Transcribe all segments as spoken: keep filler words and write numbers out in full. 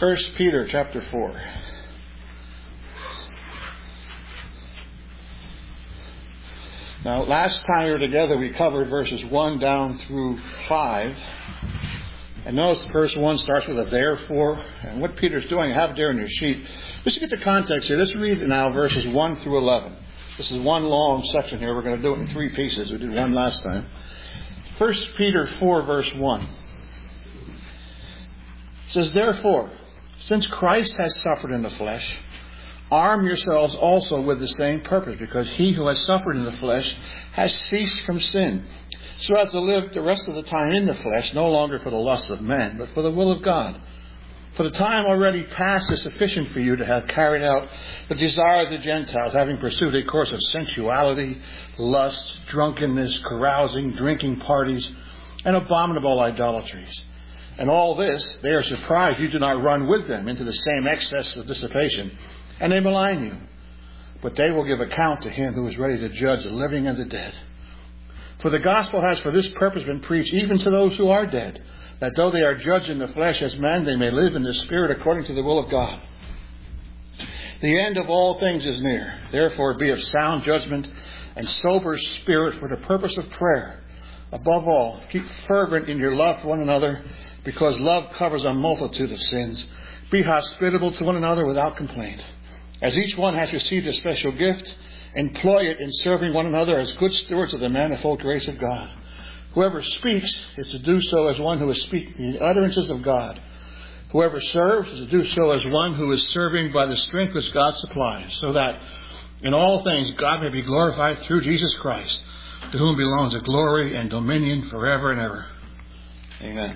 First Peter chapter four. Now, last time we were together, we covered verses one down through five. And notice verse one starts with a therefore. And what Peter's doing, I have it there in your sheet. Just to get the context here, let's read now verses one through eleven. This is one long section here. We're going to do it in three pieces. We did one last time. First Peter four, verse one. It says, therefore, since Christ has suffered in the flesh, arm yourselves also with the same purpose, because he who has suffered in the flesh has ceased from sin, so as to live the rest of the time in the flesh, no longer for the lusts of men, but for the will of God. For the time already past is sufficient for you to have carried out the desire of the Gentiles, having pursued a course of sensuality, lust, drunkenness, carousing, drinking parties, and abominable idolatries. And all this, they are surprised you do not run with them into the same excess of dissipation, and they malign you. But they will give account to him who is ready to judge the living and the dead. For the gospel has for this purpose been preached even to those who are dead, that though they are judged in the flesh as men, they may live in the spirit according to the will of God. The end of all things is near. Therefore be of sound judgment and sober spirit for the purpose of prayer. Above all, keep fervent in your love for one another, because love covers a multitude of sins. Be hospitable to one another without complaint. As each one has received a special gift, employ it in serving one another as good stewards of the manifold grace of God. Whoever speaks is to do so as one who is speaking the utterances of God. Whoever serves is to do so as one who is serving by the strength which God supplies, so that in all things God may be glorified through Jesus Christ, to whom belongs the glory and dominion forever and ever. Amen.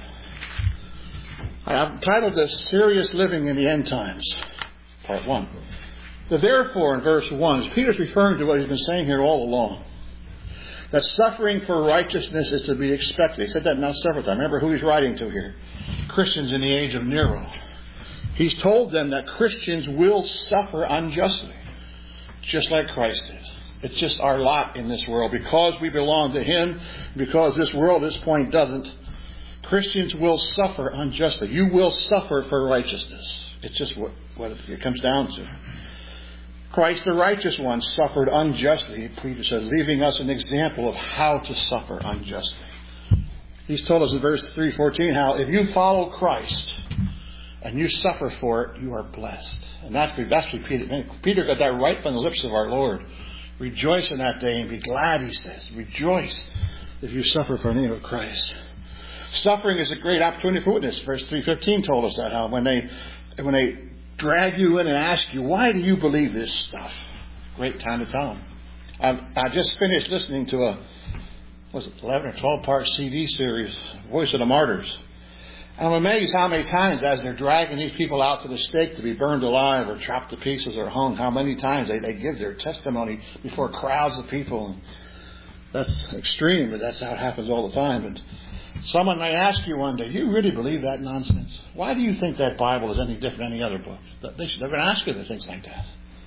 I've titled this Serious Living in the End Times, Part one. The therefore in verse one is Peter's referring to what he's been saying here all along. That suffering for righteousness is to be expected. He said that now several times. Remember who he's writing to here. Christians in the age of Nero. He's told them that Christians will suffer unjustly, just like Christ is. It's just our lot in this world. Because we belong to him, because this world at this point doesn't, Christians will suffer unjustly. You will suffer for righteousness. It's just what, what it comes down to. Christ, the righteous one, suffered unjustly, Peter says, leaving us an example of how to suffer unjustly. He's told us in verse three fourteen how if you follow Christ and you suffer for it, you are blessed. And that's, that's what Peter, Peter got that right from the lips of our Lord. Rejoice in that day and be glad, he says. Rejoice if you suffer for the name of Christ. Suffering is a great opportunity for witness. Verse three fifteen told us that, how when they when they drag you in and ask you, why do you believe this stuff? Great time to tell them. I, I just finished listening to a, was it eleven or twelve part C D series, Voice of the Martyrs. And I'm amazed how many times as they're dragging these people out to the stake to be burned alive or chopped to pieces or hung, how many times they, they give their testimony before crowds of people. And that's extreme, but that's how it happens all the time. And someone may ask you one day, do you really believe that nonsense? Why do you think that Bible is any different than any other book? They should, they're going to ask you the things like that.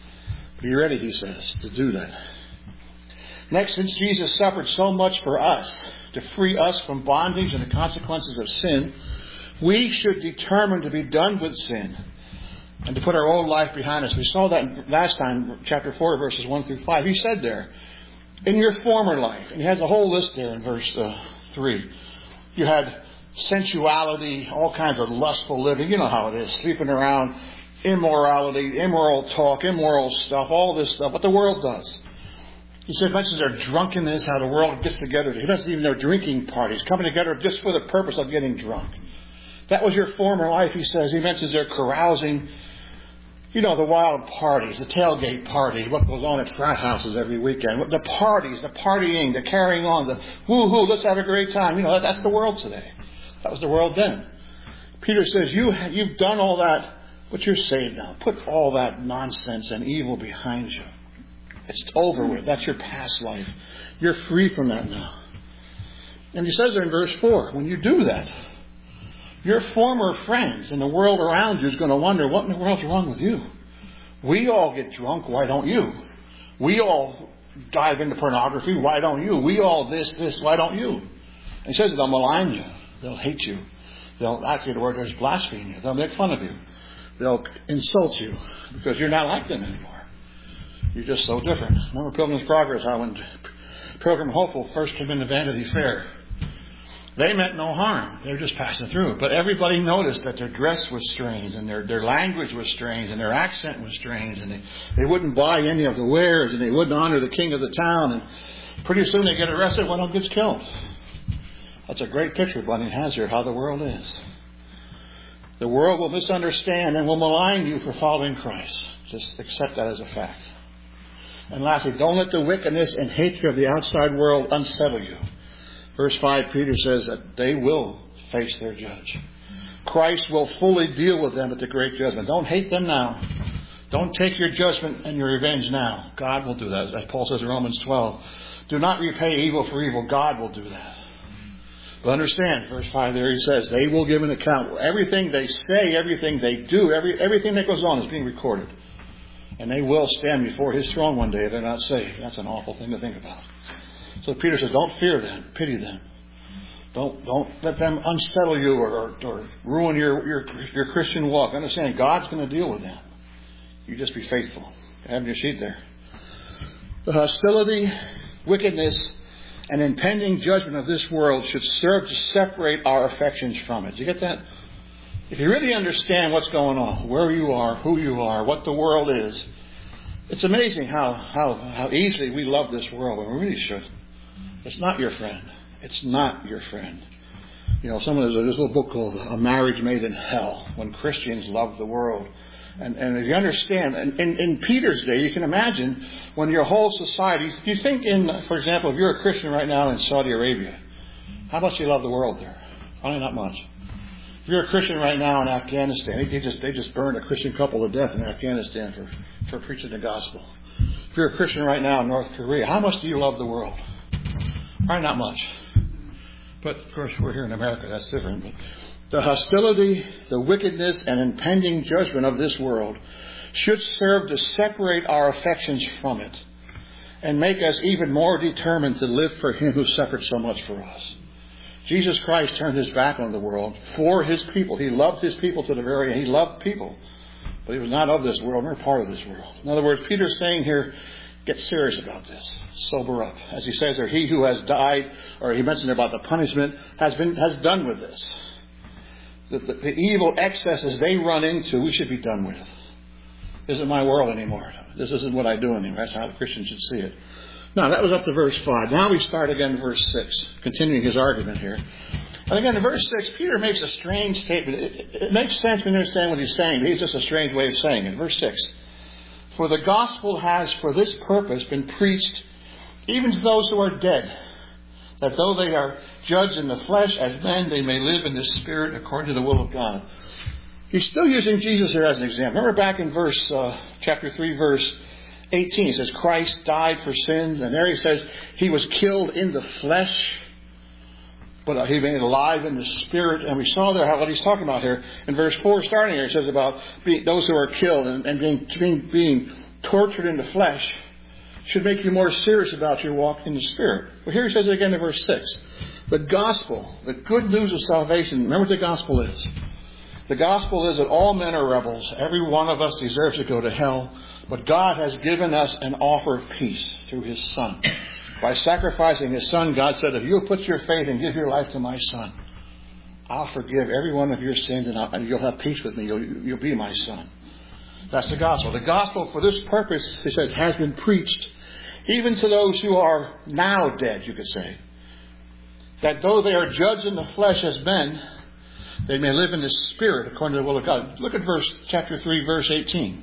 Be ready, he says, to do that. Next, since Jesus suffered so much for us, to free us from bondage and the consequences of sin, we should determine to be done with sin and to put our old life behind us. We saw that last time, chapter four, verses one through five. He said there, in your former life, and he has a whole list there in verse uh, three. You had sensuality, all kinds of lustful living. You know how it is. Sleeping around, immorality, immoral talk, immoral stuff, all this stuff. What the world does. He said, mentions their drunkenness, how the world gets together. He mentions even their drinking parties, coming together just for the purpose of getting drunk. That was your former life, he says. He mentions their carousing. You know, the wild parties, the tailgate party, what goes on at frat houses every weekend. The parties, the partying, the carrying on, the woo-hoo, let's have a great time. You know, that's the world today. That was the world then. Peter says, you, you've done all that, but you're saved now. Put all that nonsense and evil behind you. It's over with. That's your past life. You're free from that now. And he says there in verse four, when you do that, your former friends and the world around you is going to wonder, what in the world's wrong with you? We all get drunk. Why don't you? We all dive into pornography. Why don't you? We all this, this. Why don't you? And he says they'll malign you. They'll hate you. They'll, actually the word is blaspheme you. They'll make fun of you. they'll insult you because you're not like them anymore. You're just so different. Remember Pilgrim's Progress, how when Pilgrim Hopeful first came into Vanity Fair, they meant no harm. They were just passing through. But everybody noticed that their dress was strange, and their, their language was strange, and their accent was strange, and they, they wouldn't buy any of the wares, and they wouldn't honor the king of the town. And pretty soon they get arrested, one of them gets killed. That's a great picture Bunyan has here, how the world is. The world will misunderstand and will malign you for following Christ. Just accept that as a fact. And lastly, don't let the wickedness and hatred of the outside world unsettle you. Verse five, Peter says that they will face their judge. Christ will fully deal with them at the great judgment. Don't hate them now. Don't take your judgment and your revenge now. God will do that. As Paul says in Romans twelve, do not repay evil for evil. God will do that. But understand, verse five there, he says, they will give an account. Everything they say, everything they do, every everything that goes on is being recorded. And they will stand before His throne one day if they're not saved. That's an awful thing to think about. So Peter says, don't fear them. Pity them. Don't don't let them unsettle you or, or, or ruin your, your, your Christian walk. Understand, God's going to deal with them. You just be faithful. Have your sheet there. The hostility, wickedness, and impending judgment of this world should serve to separate our affections from it. Do you get that? If you really understand what's going on, where you are, who you are, what the world is, it's amazing how, how, how easily we love this world, and we really should. It's not your friend. It's not your friend. You know, someone there's a little book called A Marriage Made in Hell, when Christians love the world. And, and if you understand, in, in, in Peter's day, you can imagine when your whole society, you think in, for example, if you're a Christian right now in Saudi Arabia, how much you love the world there? Probably not much. If you're a Christian right now in Afghanistan, they just they just burned a Christian couple to death in Afghanistan for, for preaching the gospel. If you're a Christian right now in North Korea, how much do you love the world? Probably not much. But, of course, we're here in America. That's different. But the hostility, the wickedness, and impending judgment of this world should serve to separate our affections from it and make us even more determined to live for Him who suffered so much for us. Jesus Christ turned His back on the world for His people. He loved His people to the very end. He loved people. But He was not of this world, nor part of this world. In other words, Peter's saying here, get serious about this. Sober up. As he says there, he who has died, or he mentioned about the punishment, has been has done with this. The, the, the evil excesses they run into, we should be done with. This isn't my world anymore. This isn't what I do anymore. That's how the Christian should see it. Now, that was up to verse five. Now we start again in verse six, continuing his argument here. And again, in verse six, Peter makes a strange statement. It, it, it makes sense when you understand what he's saying, but he's just a strange way of saying it. Verse six. For the gospel has for this purpose been preached even to those who are dead, that though they are judged in the flesh as men, they may live in the spirit according to the will of God. He's still using Jesus here as an example. Remember back in verse uh, chapter three, verse eighteen, he says Christ died for sins, and there he says He was killed in the flesh, but uh, He made alive in the spirit. And we saw there how what he's talking about here in verse four, starting here, he says about being, those who are killed and, and being, being being tortured in the flesh should make you more serious about your walk in the Spirit. But here he says it again in verse six. The gospel, the good news of salvation, remember what the gospel is. The gospel is that all men are rebels. Every one of us deserves to go to hell. But God has given us an offer of peace through His Son. By sacrificing His Son, God said, if you'll put your faith and give your life to my Son, I'll forgive every one of your sins and, I'll, and you'll have peace with me. You'll, you'll be my son. That's the gospel. The gospel for this purpose, he says, has been preached even to those who are now dead, you could say. That though they are judged in the flesh as men, they may live in the Spirit according to the will of God. Look at verse chapter three, verse eighteen.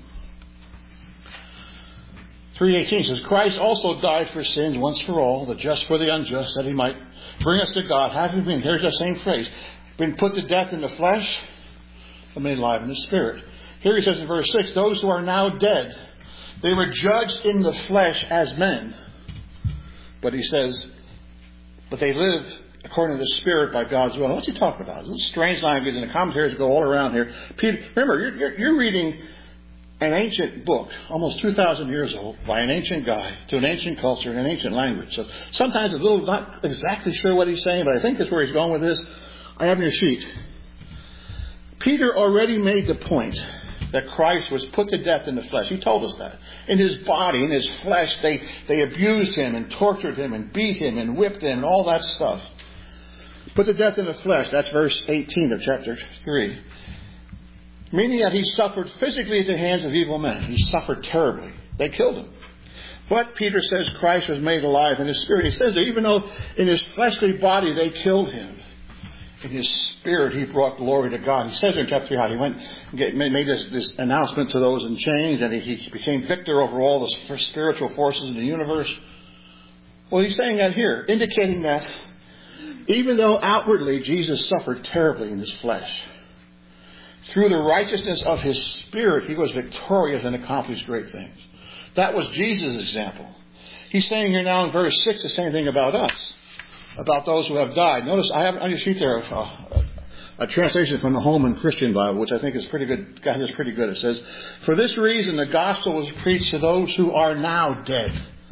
three eighteen says, Christ also died for sins once for all, the just for the unjust, that He might bring us to God. Having been, here's that same phrase, been put to death in the flesh, but made alive in the Spirit. Here he says in verse six, those who are now dead, they were judged in the flesh as men. But he says, but they live according to the Spirit by God's will. What's he talking about? It's a strange language, and the commentaries go all around here. Peter, remember, you're, you're, you're reading an ancient book, almost two thousand years old, by an ancient guy, to an ancient culture, in an ancient language. So sometimes a little not exactly sure what he's saying, but I think that's where he's going with this. I have in your sheet. Peter already made the point that Christ was put to death in the flesh. He told us that. In his body, in his flesh, they, they abused him and tortured him and beat him and whipped him and all that stuff. Put to death in the flesh. That's verse eighteen of chapter three. Meaning that he suffered physically at the hands of evil men. He suffered terribly. They killed him. But Peter says Christ was made alive in his spirit. He says that even though in his fleshly body they killed him, in his spirit he brought glory to God. He says in chapter three how he went and made this, this announcement to those in chains, and he became victor over all the spiritual forces in the universe. Well, he's saying that here, indicating that even though outwardly Jesus suffered terribly in his flesh, through the righteousness of his spirit he was victorious and accomplished great things. That was Jesus' example. He's saying here now in verse six the same thing about us, about those who have died. Notice I have on your sheet there a, a, a translation from the Holman Christian Bible, which I think is pretty good. God is pretty good. It says, "For this reason the gospel was preached to those who are now dead,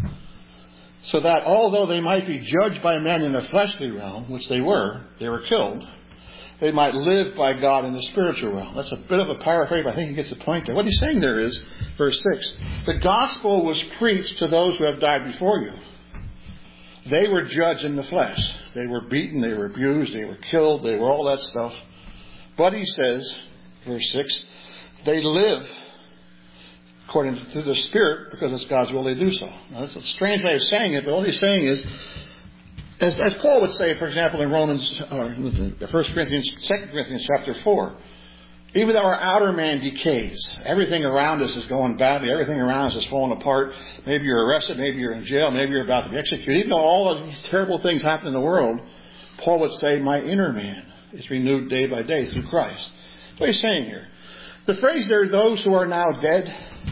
so that although they might be judged by men in the fleshly realm, which they were, they were killed, they might live by God in the spiritual realm." That's a bit of a paraphrase, but I think he gets the point there. What he's saying there is, verse six, the gospel was preached to those who have died before you. They were judged in the flesh. They were beaten, they were abused, they were killed, they were all that stuff. But he says, verse six, they live according to the Spirit because it's God's will they do so. Now, that's a strange way of saying it, but all he's saying is, As, as Paul would say, for example, in Romans, or First Corinthians, Second Corinthians chapter four, even though our outer man decays, everything around us is going badly, everything around us is falling apart. Maybe you're arrested, maybe you're in jail, maybe you're about to be executed. Even though all of these terrible things happen in the world, Paul would say, my inner man is renewed day by day through Christ. What he's saying here, the phrase there, those who are now dead,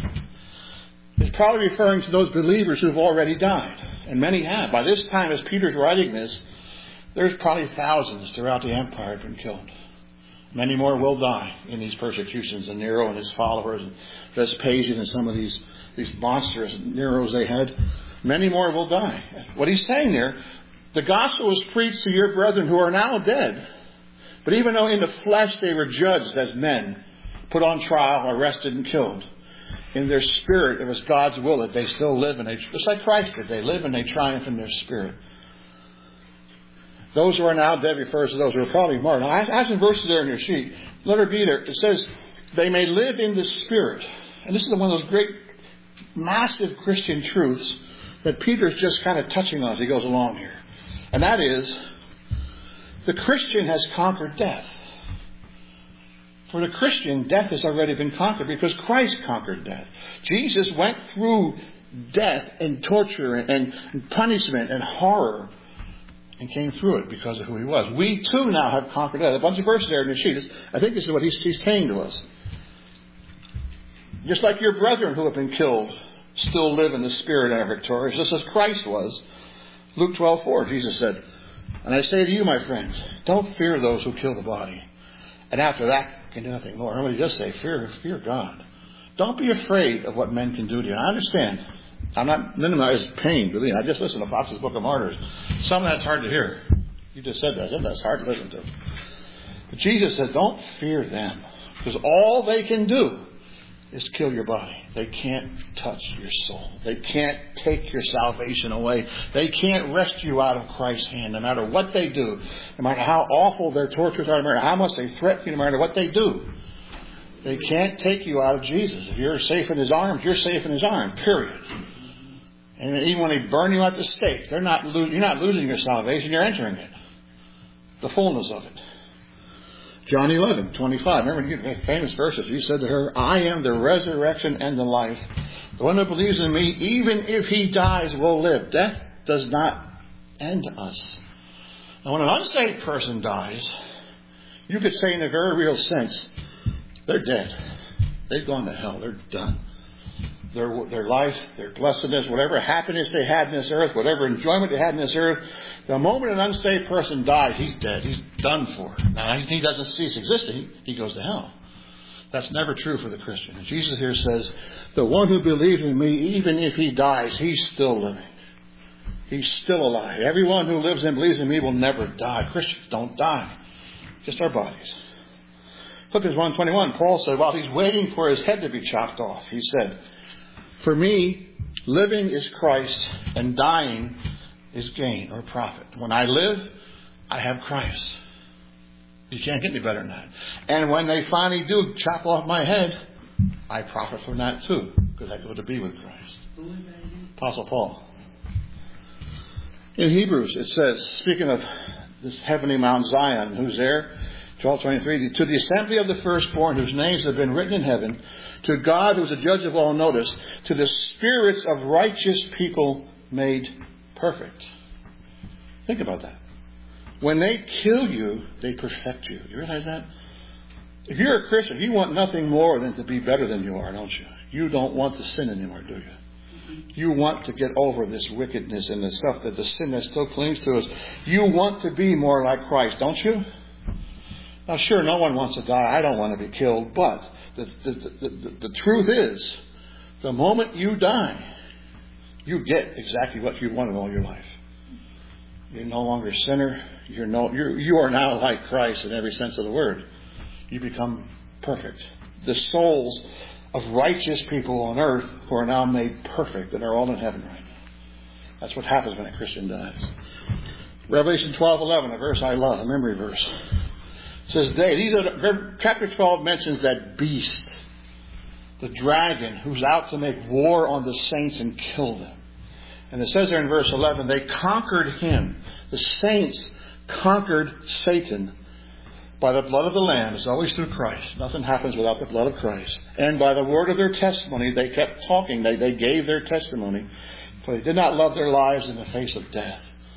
is probably referring to those believers who have already died. And many have. By this time, as Peter's writing this, there's probably thousands throughout the empire have been killed. Many more will die in these persecutions. And Nero and his followers, and Vespasian and some of these, these monsters, Neros they had. Many more will die. What he's saying there, the gospel was preached to your brethren who are now dead. But even though in the flesh they were judged as men, put on trial, arrested and killed, in their spirit, it was God's will that they still live, and they, just like Christ did, they live and they triumph in their spirit. Those who are now dead refers to those who are probably martyred. Now, I have some verses there in your sheet. Let her be there. It says, they may live in the spirit. And this is one of those great, massive Christian truths that Peter's just kind of touching on as he goes along here. And that is, the Christian has conquered death. For the Christian, death has already been conquered because Christ conquered death. Jesus went through death and torture and, and punishment and horror and came through it because of who he was. We too now have conquered death. A bunch of verses there in your sheet. I think this is what he's, he's saying to us. Just like your brethren who have been killed still live in the spirit and are victorious, just as Christ was. Luke twelve four, Jesus said, and I say to you, my friends, don't fear those who kill the body. And after that, can do nothing more. Remember, he does say, fear, fear God. Don't be afraid of what men can do to you. I understand. I'm not minimizing pain. Believe me. I just listened to Fox's Book of Martyrs. Some of that's hard to hear. You just said that. That's hard to listen to. But Jesus said, don't fear them. Because all they can do is kill your body. They can't touch your soul. They can't take your salvation away. They can't rescue you out of Christ's hand, no matter what they do. No matter how awful their tortures are, no matter how much they threaten you, no matter what they do. They can't take you out of Jesus. If you're safe in his arms, you're safe in his arms, period. And even when they burn you at the stake, they're not lo- you're not losing your salvation, you're entering it. The fullness of it. John eleven twenty-five. Remember the famous verses. He said to her, I am the resurrection and the life. The one who believes in me, even if he dies, will live. Death does not end us. Now, when an unsaved person dies, you could say in a very real sense, they're dead. They've gone to hell. They're done. Their, their life, their blessedness, whatever happiness they had in this earth, whatever enjoyment they had in this earth, the moment an unsaved person dies, he's dead. He's done for. Now, he doesn't cease existing. He goes to hell. That's never true for the Christian. And Jesus here says, the one who believes in me, even if he dies, he's still living. He's still alive. Everyone who lives and believes in me will never die. Christians don't die. Just our bodies. Philippians one twenty-one, Paul said, while he's waiting for his head to be chopped off, he said, for me, living is Christ and dying is gain or profit. When I live, I have Christ. You can't get any better than that. And when they finally do chop off my head, I profit from that too, because I go to be with Christ. Apostle Paul. In Hebrews, it says, speaking of this heavenly Mount Zion, who's there? twelve twenty-three, to the assembly of the firstborn whose names have been written in heaven, to God who is a judge of all, notice, to the spirits of righteous people made perfect. Think about that. When they kill you, they perfect you. You realize that? If you're a Christian, you want nothing more than to be better than you are, don't you? You don't want to sin anymore, do you? You want to get over this wickedness and the stuff that the sin that still clings to us. You want to be more like Christ, don't you? Now, sure, no one wants to die. I don't want to be killed. But the, the, the, the, the truth is, the moment you die, you get exactly what you wanted all your life. You're no longer a sinner. You're no, you're, you are now like Christ in every sense of the word. You become perfect. The souls of righteous people on earth who are now made perfect and are all in heaven right now. That's what happens when a Christian dies. Revelation twelve eleven, a verse I love, a memory verse. It says, they, these are, chapter twelve mentions that beast, the dragon, who's out to make war on the saints and kill them. And it says there in verse eleven, they conquered him. The saints conquered Satan by the blood of the Lamb. It's always through Christ. Nothing happens without the blood of Christ. And by the word of their testimony, they kept talking. They, they gave their testimony. For they did not love their lives in the face of death.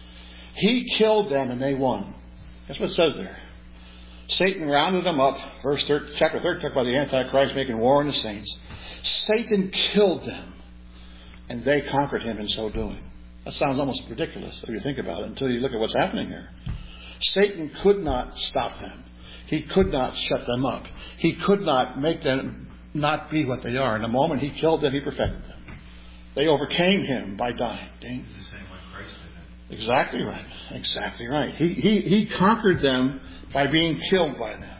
He killed them and they won. That's what it says there. Satan rounded them up. Verse thirteen, chapter thirteen, talk about the Antichrist making war on the saints. Satan killed them, and they conquered him in so doing. That sounds almost ridiculous if you think about it until you look at what's happening here. Satan could not stop them. He could not shut them up. He could not make them not be what they are. And the moment he killed them, he perfected them. They overcame him by dying. It's the same way Christ did it. Exactly right. Exactly right. He, he, he conquered them by being killed by them.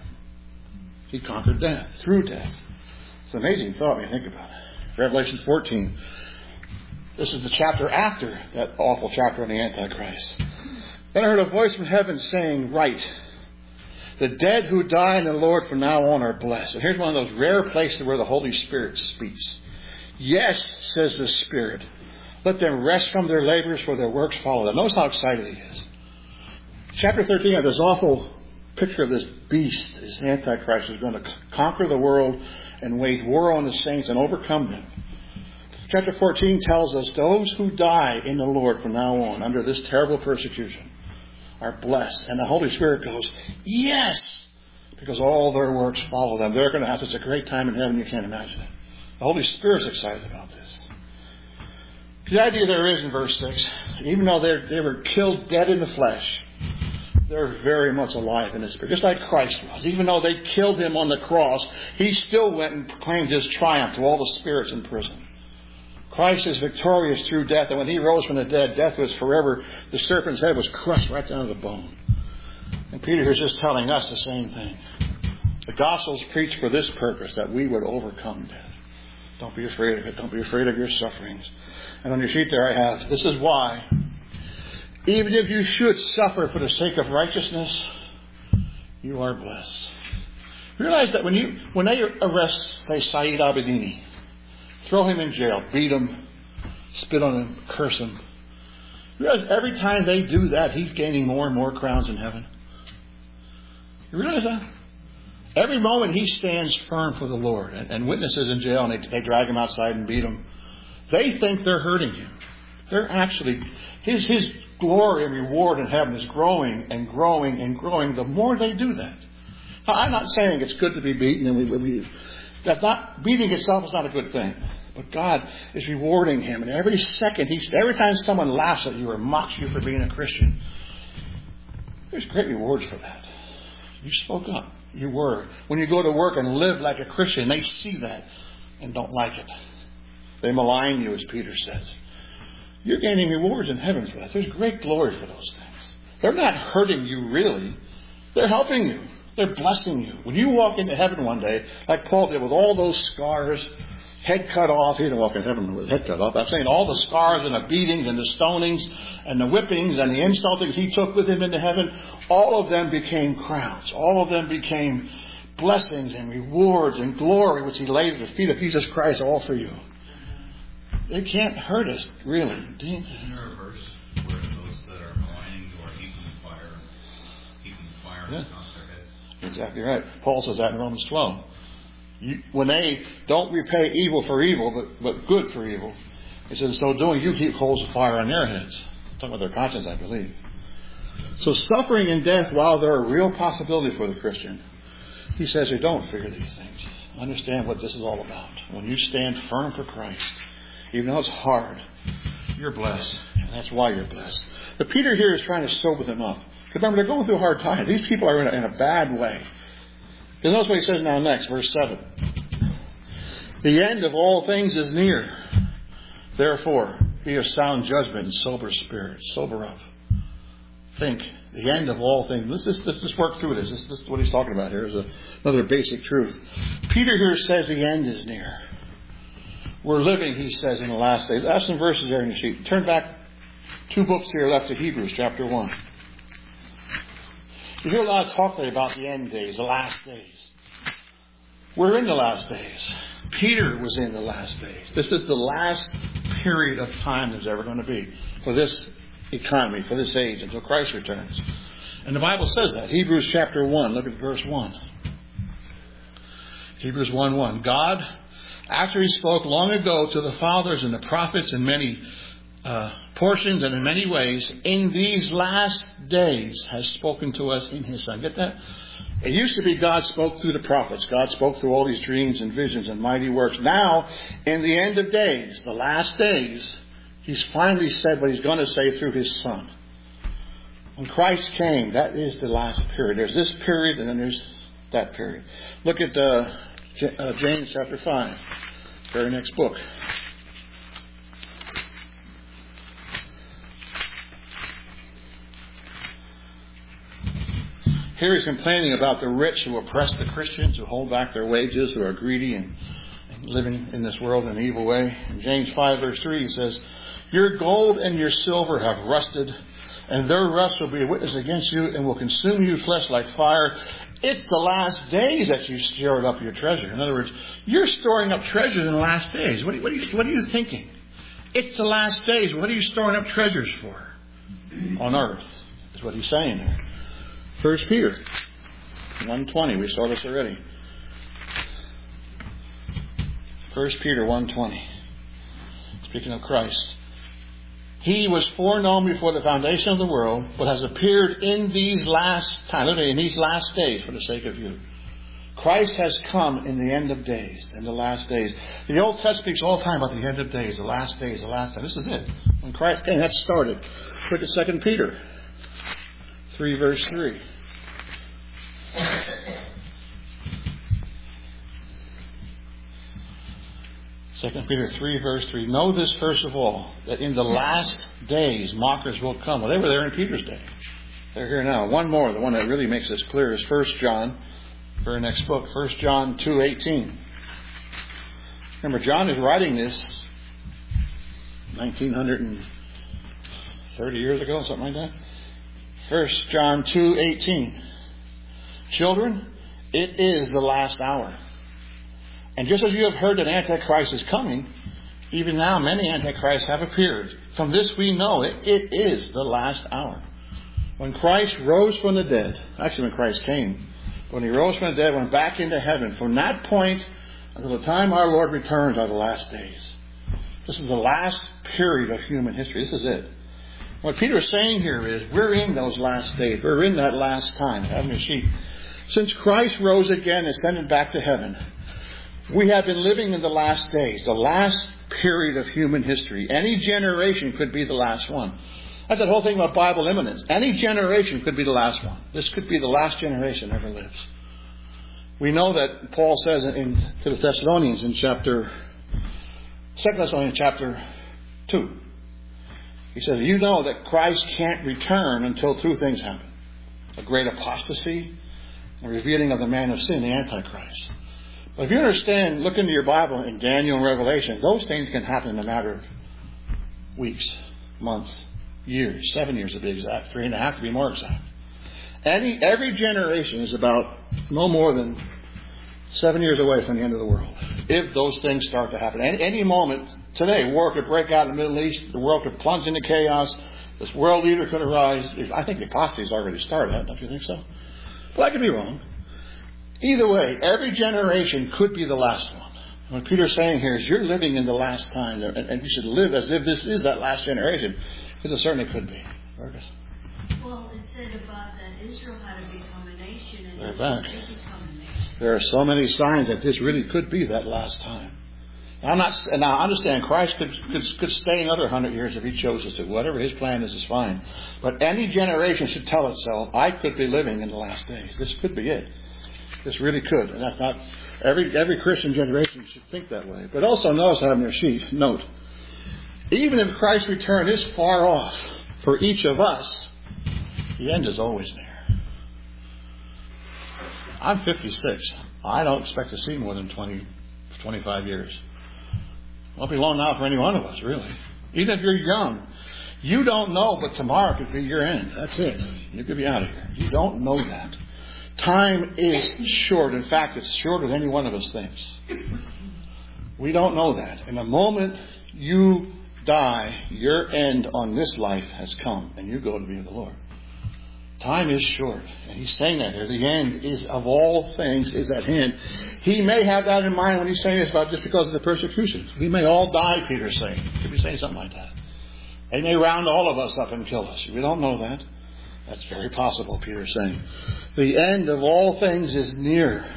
He conquered death through death. It's an amazing thought when you think about it. Revelation fourteen. This is the chapter after that awful chapter on the Antichrist. Then I heard a voice from heaven saying, write, the dead who die in the Lord from now on are blessed. And here's one of those rare places where the Holy Spirit speaks. Yes, says the Spirit. Let them rest from their labors, for their works follow them. Notice how excited he is. Chapter thirteen has this awful picture of this beast, this Antichrist, is going to conquer the world and wage war on the saints and overcome them. Chapter fourteen tells us those who die in the Lord from now on under this terrible persecution are blessed. And the Holy Spirit goes, yes, because all their works follow them. They're going to have such a great time in heaven you can't imagine it. The Holy Spirit's excited about this. The idea there is in verse six, even though they were killed dead in the flesh, they're very much alive in the Spirit. Just like Christ was. Even though they killed him on the cross, he still went and proclaimed his triumph to all the spirits in prison. Christ is victorious through death. And when he rose from the dead, death was forever. The serpent's head was crushed right down to the bone. And Peter is just telling us the same thing. The gospel's preached for this purpose, that we would overcome death. Don't be afraid of it. Don't be afraid of your sufferings. And on your sheet there I have, this is why, even if you should suffer for the sake of righteousness, you are blessed. Realize that when you when they arrest, say, Saeed Abedini, throw him in jail, beat him, spit on him, curse him. You realize every time they do that, he's gaining more and more crowns in heaven. You realize that? Every moment he stands firm for the Lord, and, and witnesses in jail, and they, they drag him outside and beat him, they think they're hurting him. They're actually, his, his glory and reward in heaven is growing and growing and growing the more they do that. Now, I'm not saying it's good to be beaten, and we, we that's not, beating itself is not a good thing. But God is rewarding him. And every second, he's, every time someone laughs at you or mocks you for being a Christian, there's great rewards for that. You spoke up. You were. When you go to work and live like a Christian, they see that and don't like it. They malign you, as Peter says. You're gaining rewards in heaven for that. There's great glory for those things. They're not hurting you, really. They're helping you. They're blessing you. When you walk into heaven one day, like Paul did with all those scars, head cut off. He didn't walk in heaven with his head cut off. I'm saying all the scars and the beatings and the stonings and the whippings and the insultings he took with him into heaven, all of them became crowns. All of them became blessings and rewards and glory which he laid at the feet of Jesus Christ, all for you. They can't hurt us, really. Dean? Isn't there a verse where those that are maligning you are heaping fire, heaping fire Yeah. across their heads? Exactly right. Paul says that in Romans twelve. You, when they don't repay evil for evil, but, but good for evil, he says, so doing, you heap coals of fire on their heads. Talking about their conscience, I believe. So suffering and death, while they're a real possibility for the Christian, he says, you don't fear these things. Understand what this is all about. When you stand firm for Christ, even though it's hard, you're blessed. And that's why you're blessed. But Peter here is trying to sober them up. Remember, they're going through a hard time. These people are in a, in a bad way. Because notice what he says now next, verse seven. The end of all things is near. Therefore, be of sound judgment and sober spirit. Sober up. Think. The end of all things. Let's just, let's just work through this. This, this is what he's talking about here. Is a, another basic truth. Peter here says the end is near. We're living, he says, in the last days. I have some verses there in the sheet. Turn back two books to your left to Hebrews chapter one. You hear a lot of talk today about the end days, the last days. We're in the last days. Peter was in the last days. This is the last period of time there's ever going to be for this economy, for this age, until Christ returns. And the Bible says that. Hebrews chapter one, look at verse one. Hebrews one one. God, after he spoke long ago to the fathers and the prophets in many uh, portions and in many ways, in these last days has spoken to us in his Son. Get that? It used to be God spoke through the prophets. God spoke through all these dreams and visions and mighty works. Now, in the end of days, the last days, he's finally said what he's going to say through his Son. When Christ came, that is the last period. There's this period and then there's that period. Look at uh, J- uh, James chapter five, very next book. Here he's complaining about the rich who oppress the Christians, who hold back their wages, who are greedy and, and living in this world in an evil way. In James five verse three he says, your gold and your silver have rusted, and their rust will be a witness against you and will consume you flesh like fire. It's the last days that you stored up your treasure. In other words, you're storing up treasures in the last days. What are, what are, you, what are you thinking? It's the last days. What are you storing up treasures for? On earth, is what he's saying there. First Peter one twenty. We saw this already. First Peter one twenty. Speaking of Christ. He was foreknown before the foundation of the world, but has appeared in these last times, literally in these last days for the sake of you. Christ has come in the end of days, in the last days. The Old Testament speaks all the time about the end of days, the last days, the last time. This is it. When Christ came, that started. Look at Second Peter three verse three. Second Peter three verse three. Know this first of all, that in the last days mockers will come. Well, they were there in Peter's day. They're here now. One more, the one that really makes this clear, is First John, very next book, First John two eighteen. Remember, John is writing this nineteen thirty years ago, something like that. First John two eighteen. Children, it is the last hour. And just as you have heard that Antichrist is coming, even now many Antichrists have appeared. From this we know it, it is the last hour. When Christ rose from the dead, actually when Christ came, when he rose from the dead, went back into heaven, from that point until the time our Lord returns are the last days. This is the last period of human history. This is it. What Peter is saying here is, we're in those last days. We're in that last time, having a sheep. Since Christ rose again and ascended back to heaven, we have been living in the last days, the last period of human history. Any generation could be the last one. That's the whole thing about Bible imminence. Any generation could be the last one. This could be the last generation that ever lives. We know that Paul says in, to the Thessalonians in chapter, Second Thessalonians chapter two. He says, you know that Christ can't return until two things happen. A great apostasy the revealing of the man of sin, the Antichrist. But if you understand, look into your Bible in Daniel and Revelation, those things can happen in a matter of weeks, months, years, seven years to be exact, three and a half to be more exact. Any, every generation is about no more than seven years away from the end of the world, if those things start to happen. Any, any moment today, war could break out in the Middle East, the world could plunge into chaos, this world leader could arise. I think the apostasy has already started, don't you think so? But I could be wrong. Either way, every generation could be the last one. What Peter's saying here is you're living in the last time, and you should live as if this is that last generation, because it certainly could be. Marcus? Well, it said about that Israel had to become a nation, and They're it back. did become a nation. There are so many signs that this really could be that last time. Now, I'm not. Now, I understand Christ could, could could stay another hundred years if He chose to. Whatever His plan is, is fine. But any generation should tell itself, "I could be living in the last days. This could be it. This really could." And that's not every every Christian generation should think that way. But also notice I have in your sheet. Note, even if Christ's return is far off for each of us, the end is always near. I'm fifty-six. I don't expect to see more than twenty, twenty-five years. Won't be long now for any one of us, really. Even if you're young, you don't know, but tomorrow could be your end. That's it. You could be out of here. You don't know that. Time is short. In fact, it's shorter than any one of us thinks. We don't know that. And the moment you die, your end on this life has come, and you go to be with the Lord. Time is short. And He's saying that here. The end is, of all things, is at hand. He may have that in mind when He's saying this about just because of the persecution. We may all die, Peter's saying. Could be saying something like that. They may round all of us up and kill us. We don't know that. That's very possible, Peter's saying. The end of all things is near.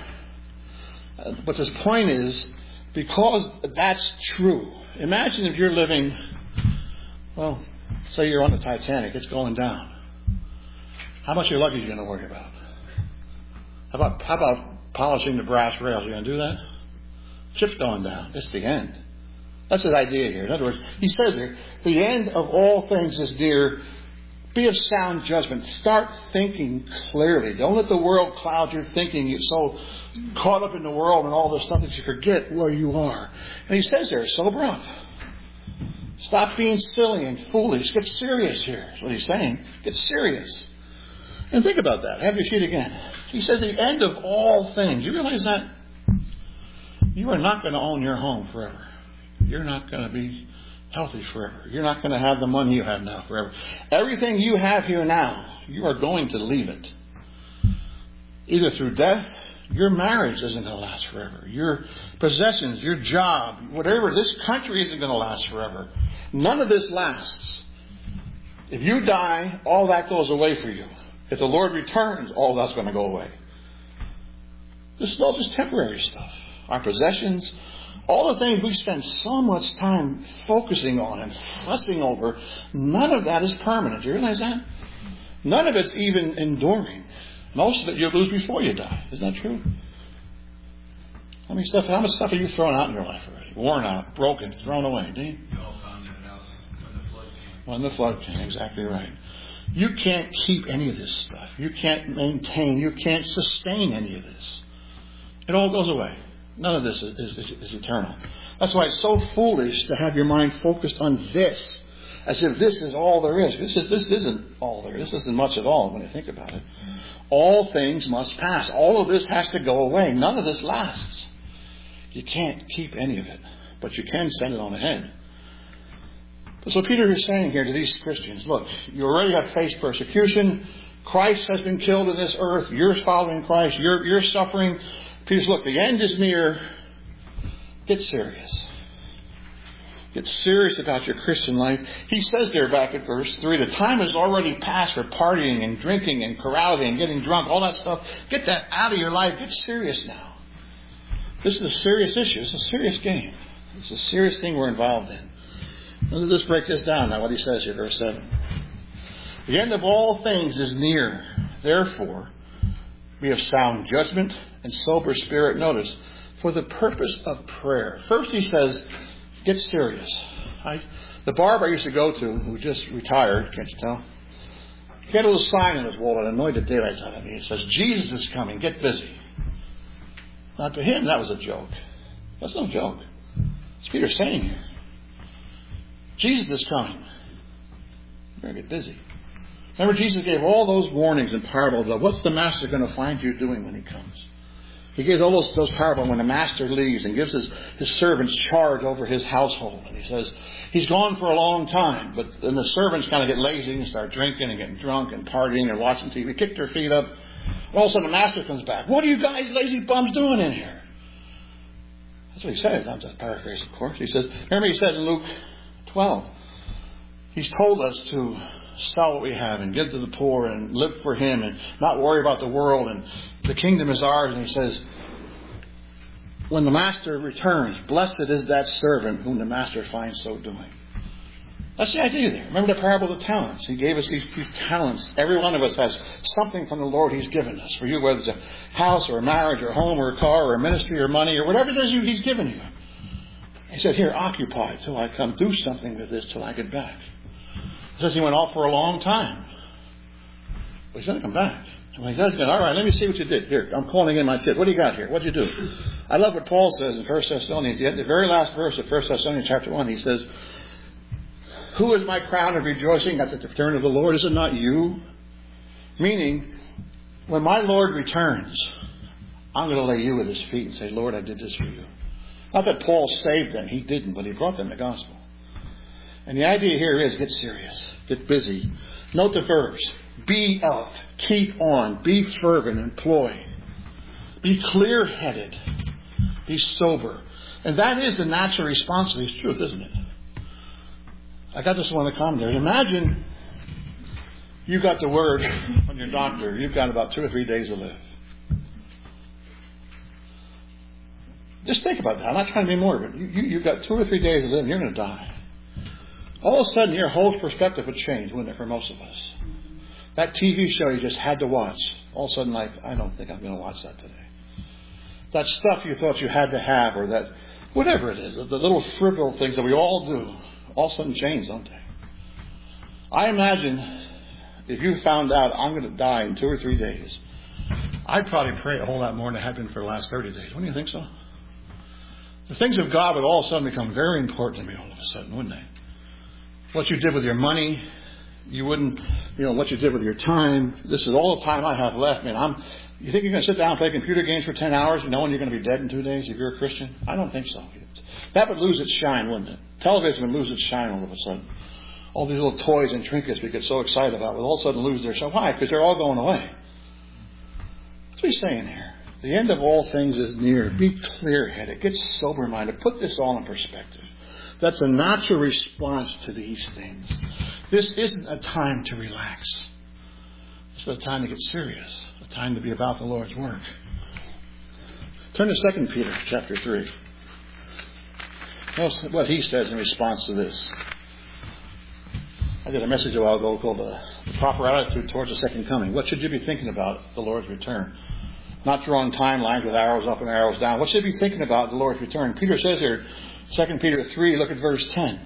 But his point is, because that's true, imagine if you're living, well, say you're on the Titanic, it's going down. How much of your luggage are you going to worry about? How about how about polishing the brass rails? Are you going to do that? Ship's going down. It's the end. That's his idea here. In other words, he says here, the end of all things is near. Be of sound judgment. Start thinking clearly. Don't let the world cloud your thinking. You're so caught up in the world and all this stuff that you forget where you are. And he says there, sober up. Stop being silly and foolish. Get serious here. That's what he's saying. Get serious. And think about that. Have your sheet again. He says the end of all things. You realize that? You are not going to own your home forever. You're not going to be healthy forever. You're not going to have the money you have now forever. Everything you have here now, you are going to leave it. Either through death, your marriage isn't going to last forever. Your possessions, your job, whatever, this country isn't going to last forever. None of this lasts. If you die, all that goes away for you. If the Lord returns, all that's going to go away. This is all just temporary stuff. Our possessions, all the things we spend so much time focusing on and fussing over, none of that is permanent. Do you realize that? None of it's even enduring. Most of it you'll lose before you die. Isn't that true? How many stuff? How much stuff have you thrown out in your life already? Worn out, broken, thrown away. Dean? You all found it out when the flood came. When the flood came, exactly right. You can't keep any of this stuff. You can't maintain. You can't sustain any of this. It all goes away. None of this is, is, is eternal. That's why it's so foolish to have your mind focused on this, as if this is all there is. This is this isn't all there is. This isn't much at all when you think about it. All things must pass. All of this has to go away. None of this lasts. You can't keep any of it, but you can send it on ahead. So Peter is saying here to these Christians, look, you already have faced persecution. Christ has been killed in this earth. You're following Christ. You're, you're suffering. Peter says, look, the end is near. Get serious. Get serious about your Christian life. He says there back at verse three, the time has already passed for partying and drinking and carousing and getting drunk, all that stuff. Get that out of your life. Get serious now. This is a serious issue. It's a serious game. It's a serious thing we're involved in. Let's break this down now, what he says here, verse seven. The end of all things is near. Therefore, be of sound judgment and sober spirit. Notice, for the purpose of prayer. First he says, get serious. I, the barber I used to go to, who just retired, can't you tell? He had a little sign on his wall that annoyed the daylights out of me. It says, Jesus is coming, get busy. Now to him, that was a joke. That's no joke. It's Peter saying here. Jesus is coming. You better get busy. Remember, Jesus gave all those warnings and parables of what's the master going to find you doing when he comes. He gives all those, those parables when the master leaves and gives his, his servants charge over his household. And he says, he's gone for a long time, but then the servants kind of get lazy and start drinking and getting drunk and partying and watching T V, kick their feet up. All of a sudden the master comes back. What are you guys lazy bums doing in here? That's what he said. I'm just paraphrasing, of course. He says, remember he said in Luke twelve, he's told us to sell what we have and give to the poor and live for him and not worry about the world and the kingdom is ours. And he says, when the master returns, blessed is that servant whom the master finds so doing. That's the idea there. Remember the parable of the talents. He gave us these, these talents. Every one of us has something from the Lord he's given us. For you, whether it's a house or a marriage or a home or a car or a ministry or money or whatever it is you, he's given you. He said, here, occupy till I come. Do something with this till I get back. He says he went off for a long time. But he's going to come back. And when he does, he goes, all right, let me see what you did. Here, I'm calling in my kid. What do you got here? What did you do? I love what Paul says in First Thessalonians. The very last verse of First Thessalonians chapter one, he says, who is my crown of rejoicing at the return of the Lord? Is it not you? Meaning, when my Lord returns, I'm going to lay you at his feet and say, Lord, I did this for you. Not that Paul saved them. He didn't, but he brought them the gospel. And the idea here is get serious. Get busy. Note the verbs. Be up. Keep on. Be fervent. Employ. Be clear-headed. Be sober. And that is the natural response to this truth, isn't it? I got this one in the commentary. Imagine you got the word from your doctor. You've got about two or three days to live. Just think about that. I'm not trying to be morbid. You, you, you've got two or three days to live and you're going to die. All of a sudden, your whole perspective would change, wouldn't it, for most of us? That T V show you just had to watch, all of a sudden, like, I don't think I'm going to watch that today. That stuff you thought you had to have, or that, whatever it is, the little frivolous things that we all do, all of a sudden change, don't they? I imagine if you found out I'm going to die in two or three days, I'd probably pray a whole lot more than I have been for the last thirty days. Wouldn't you think so? The things of God would all of a sudden become very important to me all of a sudden, wouldn't they? What you did with your money, you wouldn't, you know, what you did with your time. This is all the time I have left. Man, I'm, you think you're going to sit down and play computer games for ten hours knowing you're going to be dead in two days if you're a Christian? I don't think so. That would lose its shine, wouldn't it? Television would lose its shine all of a sudden. All these little toys and trinkets we get so excited about would all of a sudden lose their shine. Why? Because they're all going away. That's what he's saying here. The end of all things is near. Be clear-headed. Get sober-minded. Put this all in perspective. That's a natural response to these things. This isn't a time to relax. It's a time to get serious. A time to be about the Lord's work. Turn to Second Peter chapter three. Notice what he says in response to this. I did a message a while ago called uh, The Proper Attitude Towards the Second Coming. What should you be thinking about the Lord's return? Not drawing timelines with arrows up and arrows down. What should you be thinking about the Lord's return? Peter says here, Second Peter three, look at verse ten.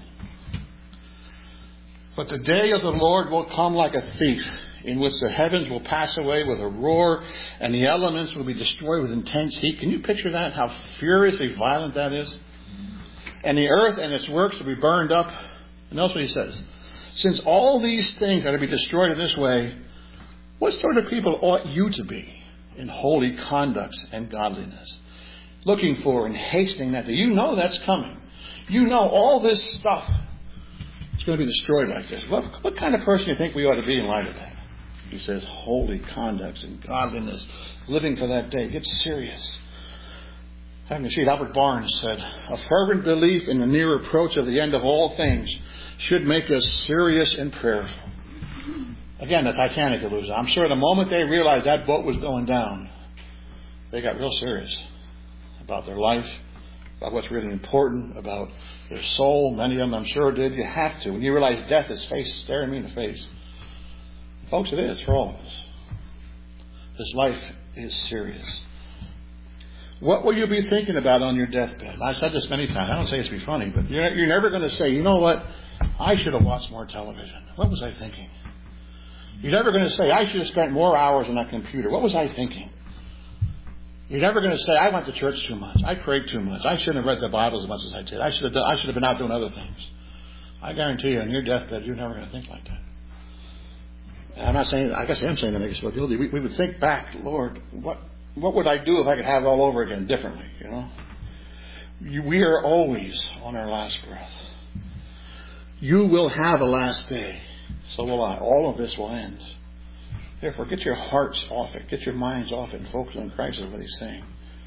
But the day of the Lord will come like a thief, in which the heavens will pass away with a roar, and the elements will be destroyed with intense heat. Can you picture that? How furiously violent that is? And the earth and its works will be burned up. And notice what he says. Since all these things are to be destroyed in this way, what sort of people ought you to be in holy conduct and godliness? Looking for and hastening that day. You know that's coming. You know all this stuff is going to be destroyed like this. What, what kind of person do you think we ought to be in light of that? He says holy conduct and godliness. Living for that day. Get serious. Having a sheet, Albert Barnes said, a fervent belief in the near approach of the end of all things should make us serious and prayerful. Again, the Titanic illusion. I'm sure the moment they realized that boat was going down, they got real serious about their life, about what's really important, about their soul. Many of them, I'm sure, did. You have to. When you realize death is face staring me in the face. Folks, it is for all of us. This life is serious. What will you be thinking about on your deathbed? I've said this many times. I don't say it to be funny, but you're, you're never going to say, you know what? I should have watched more television. What was I thinking? You're never going to say, I should have spent more hours on that computer. What was I thinking? You're never going to say, I went to church too much. I prayed too much. I shouldn't have read the Bible as much as I did. I should have done, I should have been out doing other things. I guarantee you, on your deathbed, you're never going to think like that. And I'm not saying, I guess I am saying that makes us feel guilty. We, we would think back, Lord, what what would I do if I could have it all over again differently, you know? You, we are always on our last breath. You will have a last day. So will I. All of this will end. Therefore, get your hearts off it. Get your minds off it and focus on Christ is what he's saying.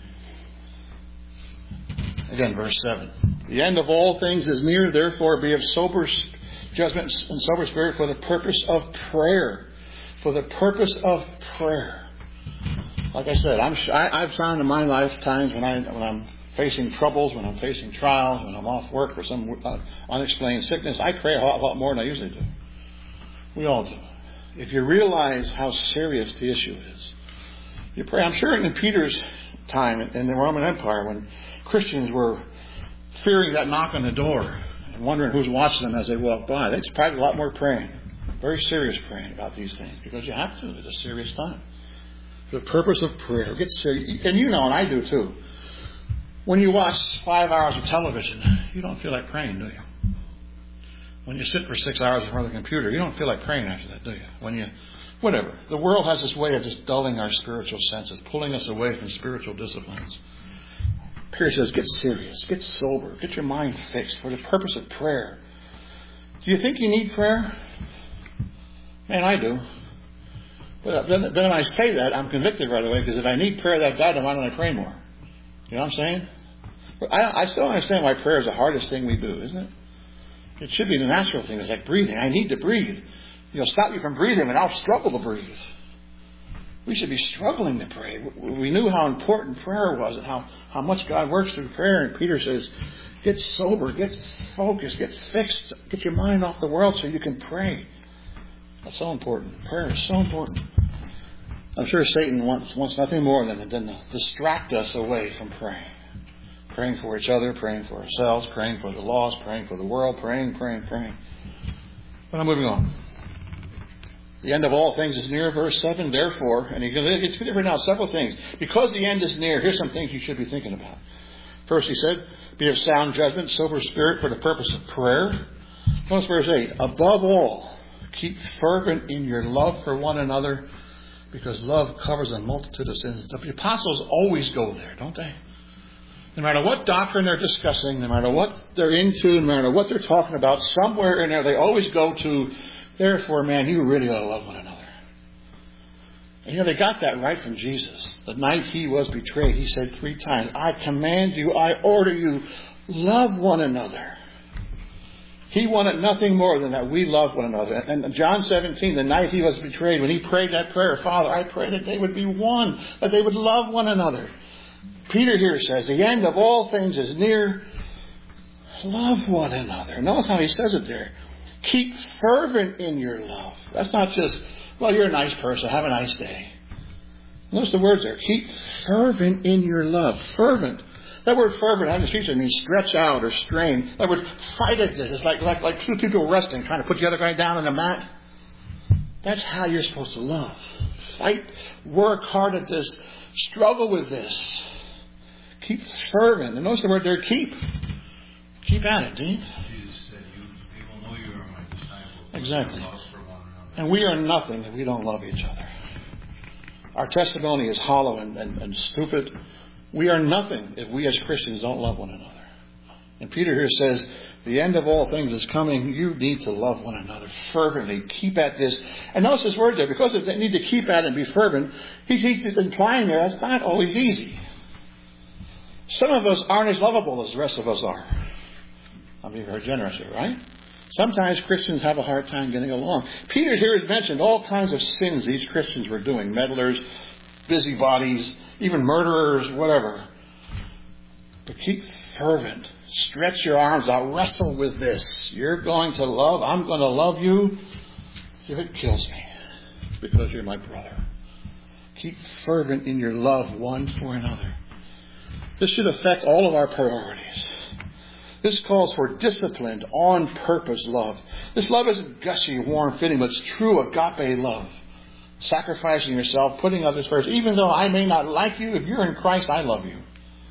Again, verse seven. The end of all things is near. Therefore, be of sober judgment and sober spirit for the purpose of prayer. For the purpose of prayer. Like I said, I'm, I, I've found in my life times when, I, when I'm facing troubles, when I'm facing trials, when I'm off work for some uh, unexplained sickness, I pray a lot, a lot more than I usually do. We all do. If you realize how serious the issue is, you pray. I'm sure in Peter's time in the Roman Empire, when Christians were fearing that knock on the door and wondering who's watching them as they walk by, they practiced a lot more praying. Very serious praying about these things, because you have to. It's a serious time. For the purpose of prayer. Get serious. And you know, and I do too. When you watch five hours of television, you don't feel like praying, do you? When you sit for six hours in front of the computer, you don't feel like praying after that, do you? When you, whatever. The world has this way of just dulling our spiritual senses, pulling us away from spiritual disciplines. Peter says, get serious, get sober, get your mind fixed for the purpose of prayer. Do you think you need prayer? Man, I do. But then, then when I say that, I'm convicted right away, because if I need prayer that bad, then why don't I pray more? You know what I'm saying? But I, I still don't understand why prayer is the hardest thing we do, isn't it? It should be the natural thing. It's like breathing. I need to breathe. You know, stop me from breathing and I'll struggle to breathe. We should be struggling to pray. We knew how important prayer was and how, how much God works through prayer. And Peter says, get sober, get focused, get fixed, get your mind off the world so you can pray. That's so important. Prayer is so important. I'm sure Satan wants, wants nothing more than, than to distract us away from praying. Praying for each other, praying for ourselves, praying for the lost, praying for the world, praying, praying, praying. But I'm moving on. The end of all things is near, verse seven. Therefore, and he's going to bring out several things. Because the end is near, here's some things you should be thinking about. First, he said, be of sound judgment, sober spirit for the purpose of prayer. Notice verse eight. Above all, keep fervent in your love for one another, because love covers a multitude of sins. The apostles always go there, don't they? No matter what doctrine they're discussing, no matter what they're into, no matter what they're talking about, somewhere in there they always go to, therefore, man, you really ought to love one another. And you know, they got that right from Jesus. The night he was betrayed, he said three times, I command you, I order you, love one another. He wanted nothing more than that we love one another. And John seventeen, the night he was betrayed, when he prayed that prayer, Father, I pray that they would be one, that they would love one another. Peter here says, the end of all things is near. Love one another. Notice how he says it there. Keep fervent in your love. That's not just, well, you're a nice person, have a nice day. Notice the words there. Keep fervent in your love. Fervent. That word fervent, on the streets, it means stretch out or strain. That word, fight at this. It's like, like, like two people wrestling, trying to put the other guy down on the mat. That's how you're supposed to love. Fight, work hard at this, struggle with this. Keep fervent. And notice the word there, keep. Keep at it, Dean. Jesus said, you, you will know you are my disciples. Exactly. Love for one another. And we are nothing if we don't love each other. Our testimony is hollow and, and, and stupid. We are nothing if we as Christians don't love one another. And Peter here says, the end of all things is coming. You need to love one another fervently. Keep at this. And notice his word there. Because they need to keep at it and be fervent, he's, he's implying there that's not always easy. Some of us aren't as lovable as the rest of us are. I'm being very generous here, right? Sometimes Christians have a hard time getting along. Peter here has mentioned all kinds of sins these Christians were doing. Meddlers, busybodies, even murderers, whatever. But keep fervent. Stretch your arms out. Wrestle with this. You're going to love. I'm going to love you if it kills me, because you're my brother. Keep fervent in your love one for another. This should affect all of our priorities. This calls for disciplined, on-purpose love. This love isn't gushy, warm, fitting, but it's true agape love. Sacrificing yourself, putting others first. Even though I may not like you, if you're in Christ, I love you.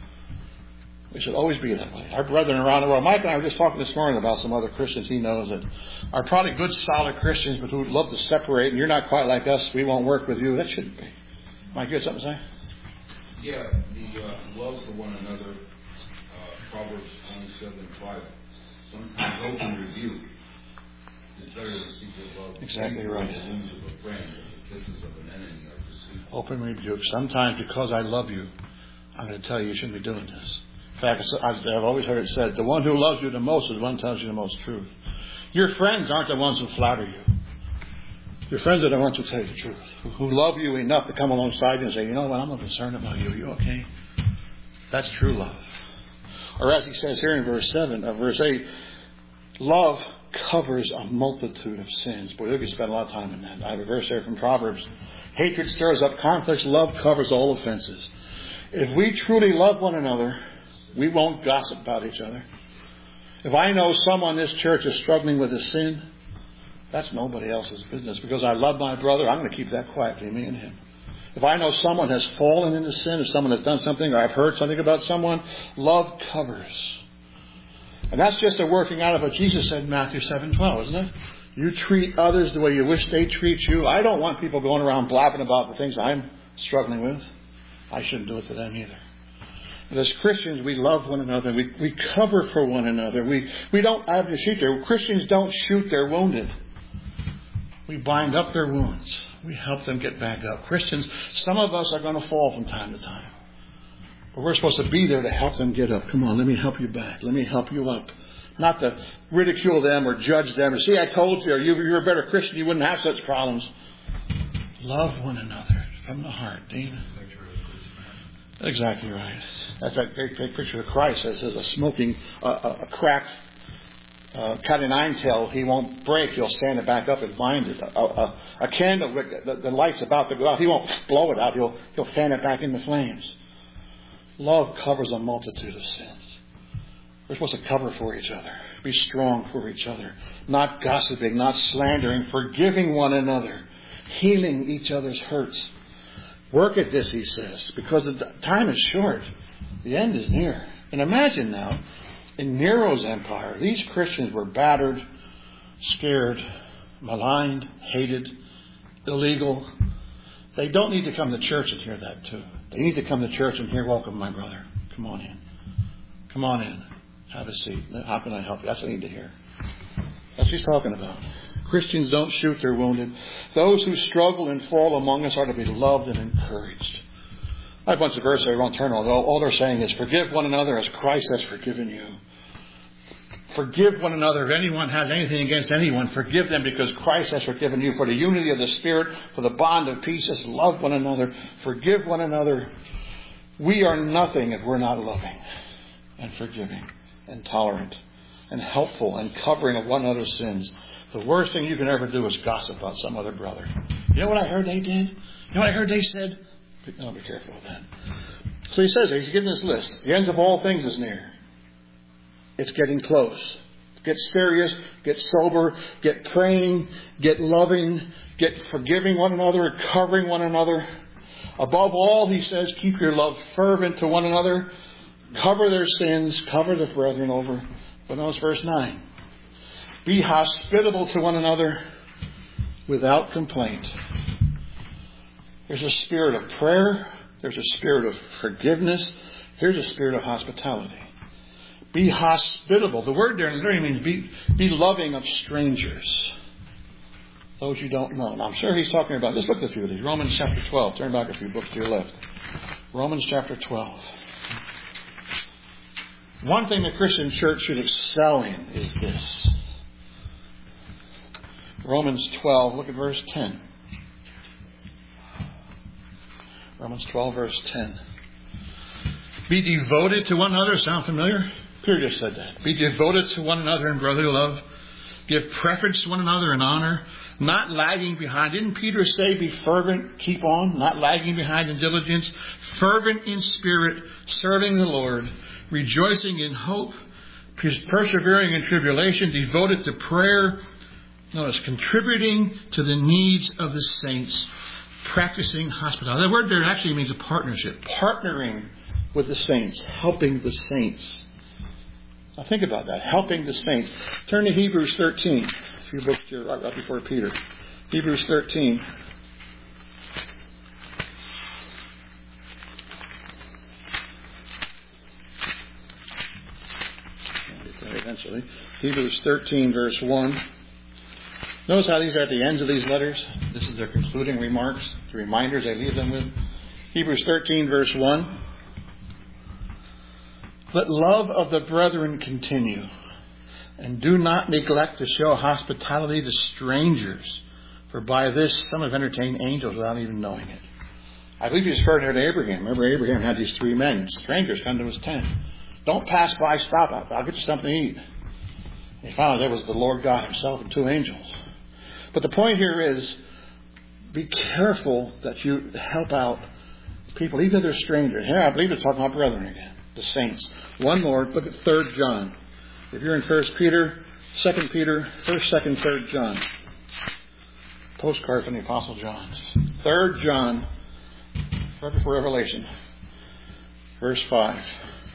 It should always be that way. Our brethren around the world. Mike and I were just talking this morning about some other Christians he knows that are probably good, solid Christians, but who would love to separate. And you're not quite like us. We won't work with you. That shouldn't be. Mike, you had something to say? Yeah, the uh, love for one another, uh, Proverbs twenty-seven five. Sometimes open rebuke is better to seek your love. Exactly right. The wounds of a friend, the kisses of an enemy are deceitful. Open rebuke. Sometimes because I love you, I'm going to tell you you shouldn't be doing this. In fact, I've always heard it said, the one who loves you the most is the one who tells you the most truth. Your friends aren't the ones who flatter you. Your friends are the ones who tell you the truth, who love you enough to come alongside you and say, you know what, I'm not concerned about you. Are you okay? That's true love. Or as he says here in verse seven, uh, verse eight, love covers a multitude of sins. Boy, we could spend a lot of time in that. I have a verse there from Proverbs. Hatred stirs up conflicts. Love covers all offenses. If we truly love one another, we won't gossip about each other. If I know someone in this church is struggling with a sin, that's nobody else's business. Because I love my brother, I'm going to keep that quiet between me and him. If I know someone has fallen into sin, if someone has done something, or I've heard something about someone, love covers. And that's just a working out of what Jesus said in Matthew seven twelve, isn't it? You treat others the way you wish they treat you. I don't want people going around blabbing about the things I'm struggling with. I shouldn't do it to them either. But as Christians, we love one another. We we cover for one another. We we don't have to shoot their Christians don't shoot their wounded. We bind up their wounds. We help them get back up. Christians, some of us are going to fall from time to time. But we're supposed to be there to help them get up. Come on, let me help you back. Let me help you up. Not to ridicule them or judge them or see, I told you, or you, you're a better Christian, you wouldn't have such problems. Love one another from the heart, Dean. Exactly right. That's that great, great picture of Christ that says a smoking, uh, a, a cracked uh, cat o' nine tail, he won't break. He'll stand it back up and bind it. A, a, a candle, the, the light's about to go out. He won't blow it out. He'll he'll fan it back into flames. Love covers a multitude of sins. We're supposed to cover for each other. Be strong for each other. Not gossiping, not slandering, forgiving one another, healing each other's hurts. Work at this, he says, because the time is short. The end is near. And imagine now, in Nero's empire, these Christians were battered, scared, maligned, hated, illegal. They don't need to come to church and hear that too. They need to come to church and hear, welcome, my brother. Come on in. Come on in. Have a seat. How can I help you? That's what I need to hear. That's what he's talking about. Christians don't shoot their wounded. Those who struggle and fall among us are to be loved and encouraged. I have a bunch of verses I won't turn on. All, all they're saying is, forgive one another as Christ has forgiven you. Forgive one another. If anyone has anything against anyone, forgive them because Christ has forgiven you. For the unity of the Spirit, for the bond of peace, is love one another. Forgive one another. We are nothing if we're not loving and forgiving and tolerant and helpful and covering of one another's sins. The worst thing you can ever do is gossip about some other brother. You know what I heard they did? You know what I heard they said? No, be careful of that. So he says, he's giving this list. The ends of all things is near. It's getting close. Get serious, get sober, get praying, get loving, get forgiving one another, covering one another. Above all, he says, keep your love fervent to one another. Cover their sins, cover the brethren over. But notice verse nine. Be hospitable to one another without complaint. There's a spirit of prayer. There's a spirit of forgiveness. Here's a spirit of hospitality. Be hospitable. The word there literally means be, be loving of strangers. Those you don't know. And I'm sure he's talking about, let's look at a few of these. Romans chapter twelve. Turn back a few books to your left. Romans chapter twelve. One thing the Christian church should excel in is this. Romans twelve, look at verse ten. Romans twelve, verse ten. Be devoted to one another. Sound familiar? Peter just said that. Be devoted to one another in brotherly love. Give preference to one another in honor. Not lagging behind. Didn't Peter say be fervent, keep on? Not lagging behind in diligence. Fervent in spirit, serving the Lord. Rejoicing in hope. persevering in tribulation, devoted to prayer. Notice, contributing to the needs of the saints, practicing hospitality. That word there actually means a partnership. Partnering with the saints, helping the saints. Now think about that, helping the saints. Turn to Hebrews thirteen. A few books here right, right before Peter. Hebrews thirteen. Eventually. Hebrews thirteen, verse one. Notice how these are at the ends of these letters. This is their concluding remarks, the reminders they leave them with. Hebrews thirteen, verse one. Let love of the brethren continue, and do not neglect to show hospitality to strangers, for by this some have entertained angels without even knowing it. I believe you just heard it to Abraham. Remember, Abraham had these three men. Strangers come to his tent. Don't pass by, stop out. I'll get you something to eat. He found out there was the Lord God himself and two angels. But the point here is, be careful that you help out people, even if they're strangers. Here, I believe it's talking about brethren again, the saints. One more, look at Third John. If you're in First Peter, Second Peter, First, Second, Third John. Postcard from the Apostle John. Third John, right before Revelation, verse five.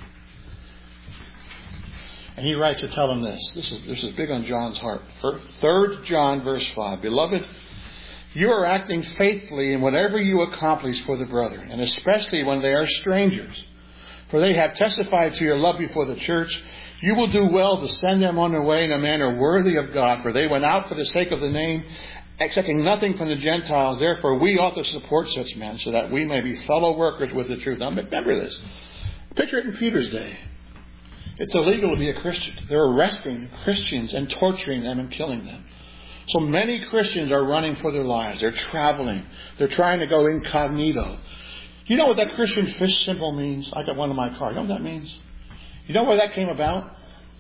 And he writes to tell them this. This is, this is big on John's heart. Third John, verse five. Beloved, you are acting faithfully in whatever you accomplish for the brethren, and especially when they are strangers. For they have testified to your love before the church. You will do well to send them on their way in a manner worthy of God, for they went out for the sake of the name, accepting nothing from the Gentiles. Therefore, we ought to support such men, so that we may be fellow workers with the truth. Now, remember this. Picture it in Peter's day. It's illegal to be a Christian. They're arresting Christians and torturing them and killing them. So many Christians are running for their lives. They're traveling. They're trying to go incognito. You know what that Christian fish symbol means? I got one in my car. You know what that means? You know where that came about?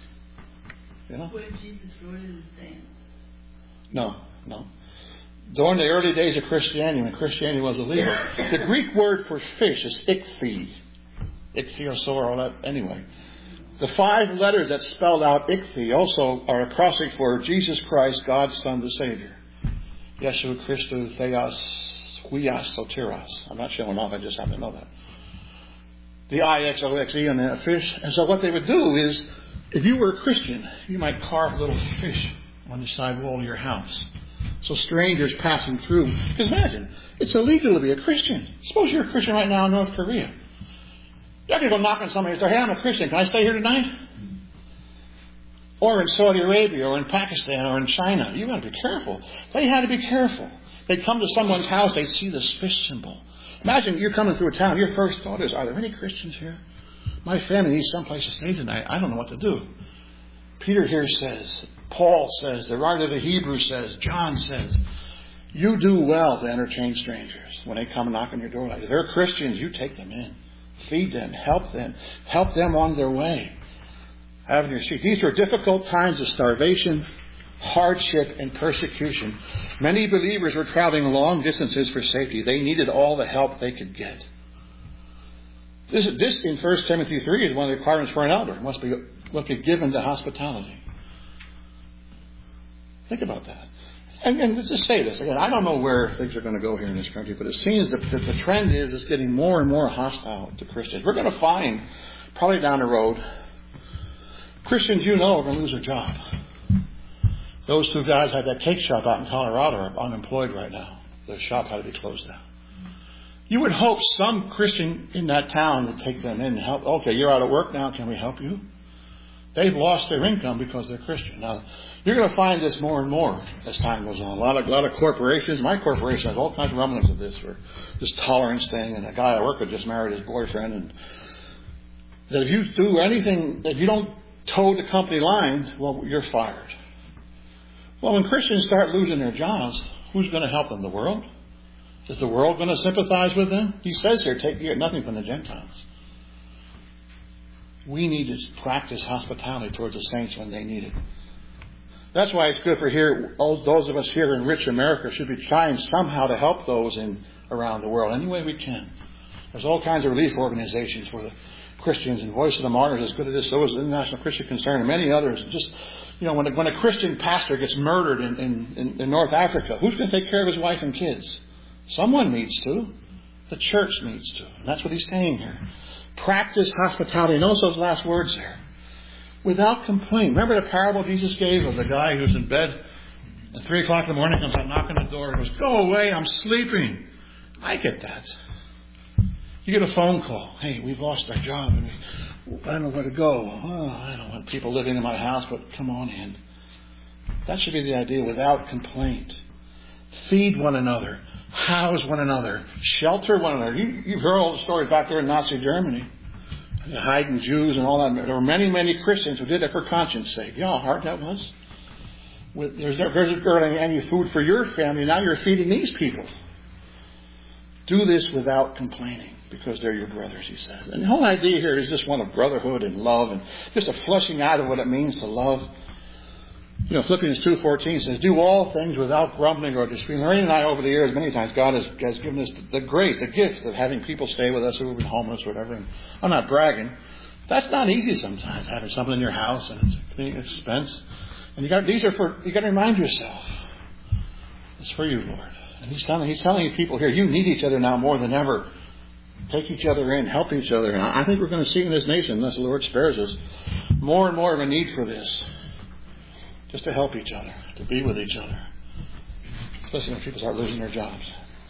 You know? Where Jesus wrote in the sand. No, no. During the early days of Christianity, when Christianity was illegal, the Greek word for fish is ichthy. Ichthyosaur, all that, anyway. The five letters that spelled out ichthy also are acrostic for Jesus Christ, God's Son, the Savior. Yeshua Christou Theos Huios Soteros. I'm not showing off, I just happen to know that. The I X O X E on that fish. And so what they would do is, if you were a Christian, you might carve little fish on the side wall of your house. So strangers passing through. Because imagine, it's illegal to be a Christian. Suppose you're a Christian right now in North Korea. You're not going to go knock on somebody's door. Hey, I'm a Christian. Can I stay here tonight? Or in Saudi Arabia, or in Pakistan, or in China. You've got to be careful. They had to be careful. They'd come to someone's house. They'd see this fish symbol. Imagine you're coming through a town. Your first thought is, are there any Christians here? My family needs someplace to stay tonight. I don't know what to do. Peter here says, Paul says, the writer of the Hebrews says, John says, you do well to entertain strangers when they come and knock on your door. Like, if they're Christians, you take them in. Feed them, help them, help them on their way. Having your seat. These were difficult times of starvation, hardship, and persecution. Many believers were traveling long distances for safety. They needed all the help they could get. This, this in First Timothy three is one of the requirements for an elder. It must be, must be given to hospitality. Think about that. And, and let's just say this again. I don't know where things are going to go here in this country, but it seems that, that the trend is it's getting more and more hostile to Christians. We're going to find, probably down the road, Christians you know are going to lose their job. Those two guys had that cake shop out in Colorado are unemployed right now. Their shop had to be closed down. You would hope some Christian in that town would take them in and help. Okay, you're out of work now. Can we help you? They've lost their income because they're Christian. Now, you're going to find this more and more as time goes on. A lot of, a lot of corporations, my corporation has all kinds of remnants of this, or this tolerance thing, and a guy I work with just married his boyfriend, and that if you do anything, if you don't toe the company line, well, you're fired. Well, when Christians start losing their jobs, who's going to help them? The world? Is the world going to sympathize with them? He says here, take you get nothing from the Gentiles. We need to practice hospitality towards the saints when they need it. That's why it's good for here, those of us here in rich America should be trying somehow to help those in around the world any way we can. There's all kinds of relief organizations where the Christians, and Voice of the Martyrs is good at this. So is the International Christian Concern and many others. Just, you know, when a, when a Christian pastor gets murdered in, in, in, in North Africa, who's going to take care of his wife and kids? Someone needs to. The church needs to. And that's what he's saying here. Practice hospitality. Notice those last words there. Without complaint. Remember the parable Jesus gave of the guy who's in bed at three o'clock in the morning, comes out knocking on the door and goes, "Go away, I'm sleeping." I get that. You get a phone call. "Hey, we've lost our job and we, I don't know where to go. Oh, I don't want people living in my house, but come on in." That should be the idea. Without complaint. Feed one another. House one another. Shelter one another. You, you've heard all the stories back there in Nazi Germany. Hiding Jews and all that. There were many, many Christians who did it for conscience sake. You know how hard that was? With, there's never any food for your family. Now you're feeding these people. Do this without complaining, because they're your brothers, he says. And the whole idea here is just one of brotherhood and love, and just a fleshing out of what it means to love. You know, Philippians two fourteen says, "Do all things without grumbling or disputing." Lorraine and I, over the years, many times, God has, has given us the grace, the gift of having people stay with us who have been homeless or whatever. And I'm not bragging. That's not easy sometimes, having someone in your house, and it's a big expense. And you got these are for you got to remind yourself, it's for you, Lord. And He's telling He's telling you people here, you need each other now more than ever. Take each other in, help each other. And I think we're going to see in this nation, unless the Lord spares us, more and more of a need for this. Just to help each other, to be with each other. Especially when people start losing their jobs.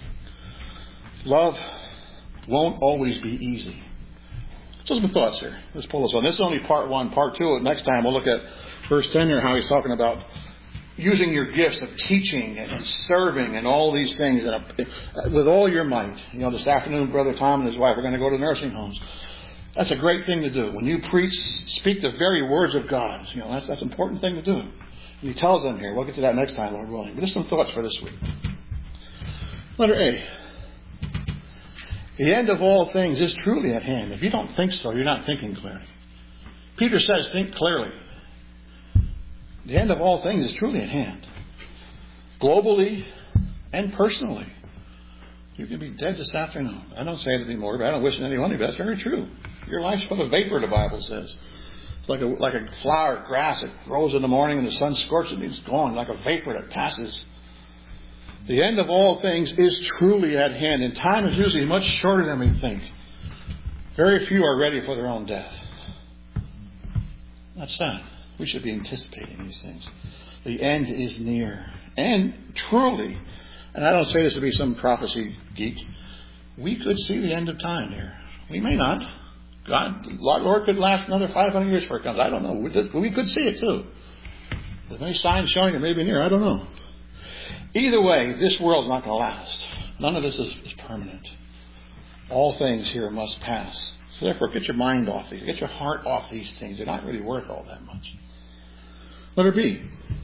Love won't always be easy. Just some thoughts here. Let's pull this on. This is only part one. Part two, next time we'll look at verse ten here, how he's talking about using your gifts of teaching and serving and all these things with all your might. You know, this afternoon, Brother Tom and his wife are going to go to nursing homes. That's a great thing to do. When you preach, speak the very words of God. You know, that's that's an important thing to do. And he tells them here. We'll get to that next time, Lord willing. But just some thoughts for this week. Letter A. The end of all things is truly at hand. If you don't think so, you're not thinking clearly. Peter says, think clearly. The end of all things is truly at hand. Globally and personally. You can be dead this afternoon. I don't say it anymore, but I don't wish it anyone, but that's very true. Your life's full of vapor, the Bible says. It's like a, like a flower, grass that grows in the morning and the sun scorches it, it's gone, like a vapor that passes. The end of all things is truly at hand, and time is usually much shorter than we think. Very few are ready for their own death. That's sad. We should be anticipating these things. The end is near. And truly, and I don't say this to be some prophecy geek, we could see the end of time here. We may not. God, Lord could last another five hundred years before it comes. I don't know. We could see it too. There's many signs showing it may be near. I don't know. Either way, this world's not going to last. None of this is, is permanent. All things here must pass. So therefore, get your mind off these. Get your heart off these things. They're not really worth all that much. Letter B.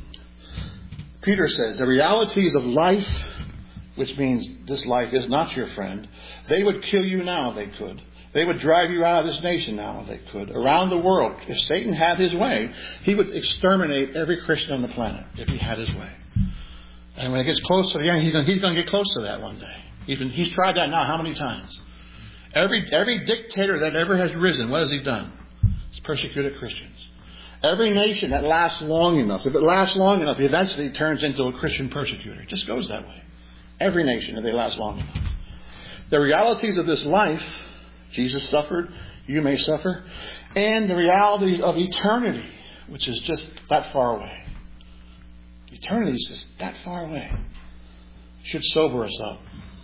Peter says, the realities of life, which means this life is not your friend, they would kill you now if they could. They would drive you out of this nation now if they could. Around the world, if Satan had his way, he would exterminate every Christian on the planet if he had his way. And when it gets close to the end, he's going, he's going to get close to that one day. Even, he's tried that now how many times? Every, every dictator that ever has risen, what has he done? He's persecuted Christians. Every nation that lasts long enough, if it lasts long enough, eventually turns into a Christian persecutor. It just goes that way. Every nation, if they last long enough. The realities of this life, Jesus suffered, you may suffer, and the realities of eternity, which is just that far away. Eternity is just that far away. Should sober us up.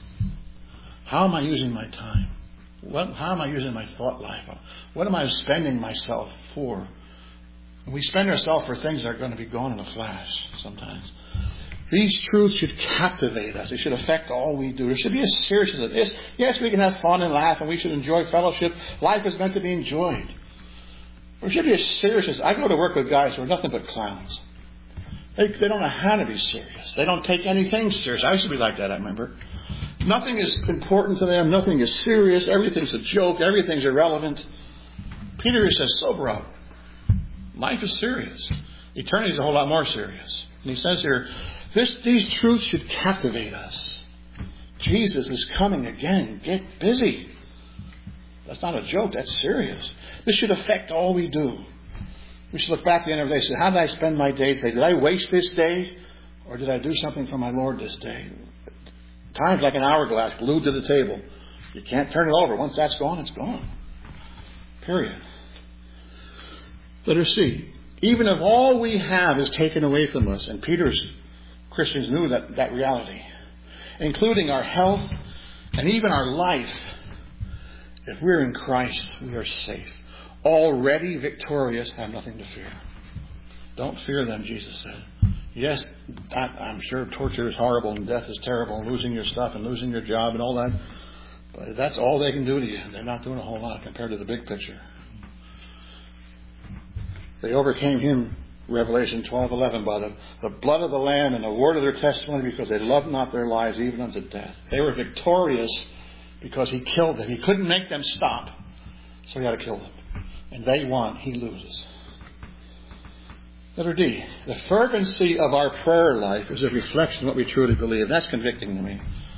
How am I using my time? What, how am I using my thought life? What am I spending myself for? We spend ourselves for things that are going to be gone in a flash sometimes. These truths should captivate us. They should affect all we do. There should be a seriousness of this. Yes, we can have fun and laugh, and we should enjoy fellowship. Life is meant to be enjoyed. There should be a seriousness. I go to work with guys who are nothing but clowns. They, they don't know how to be serious. They don't take anything serious. I used to be like that, I remember. Nothing is important to them. Nothing is serious. Everything's a joke. Everything's irrelevant. Peter says, sober up. Life is serious. Eternity is a whole lot more serious. And he says here, this, these truths should captivate us. Jesus is coming again. Get busy. That's not a joke. That's serious. This should affect all we do. We should look back at the end of the day and say, how did I spend my day today? Did I waste this day? Or did I do something for my Lord this day? Time's like an hourglass glued to the table. You can't turn it over. Once that's gone, it's gone. Period. Letter C. Even if all we have is taken away from us, and Peter's Christians knew that, that reality, including our health and even our life, if we're in Christ, we are safe. Already victorious, have nothing to fear. Don't fear them, Jesus said. Yes, I, I'm sure torture is horrible and death is terrible and losing your stuff and losing your job and all that. But that's all they can do to you. They're not doing a whole lot compared to the big picture. They overcame him, Revelation twelve eleven, by the, the blood of the Lamb and the word of their testimony, because they loved not their lives even unto death. They were victorious because he killed them. He couldn't make them stop, so he had to kill them. And they won. He loses. Letter D. The fervency of our prayer life is a reflection of what we truly believe. That's convicting to me.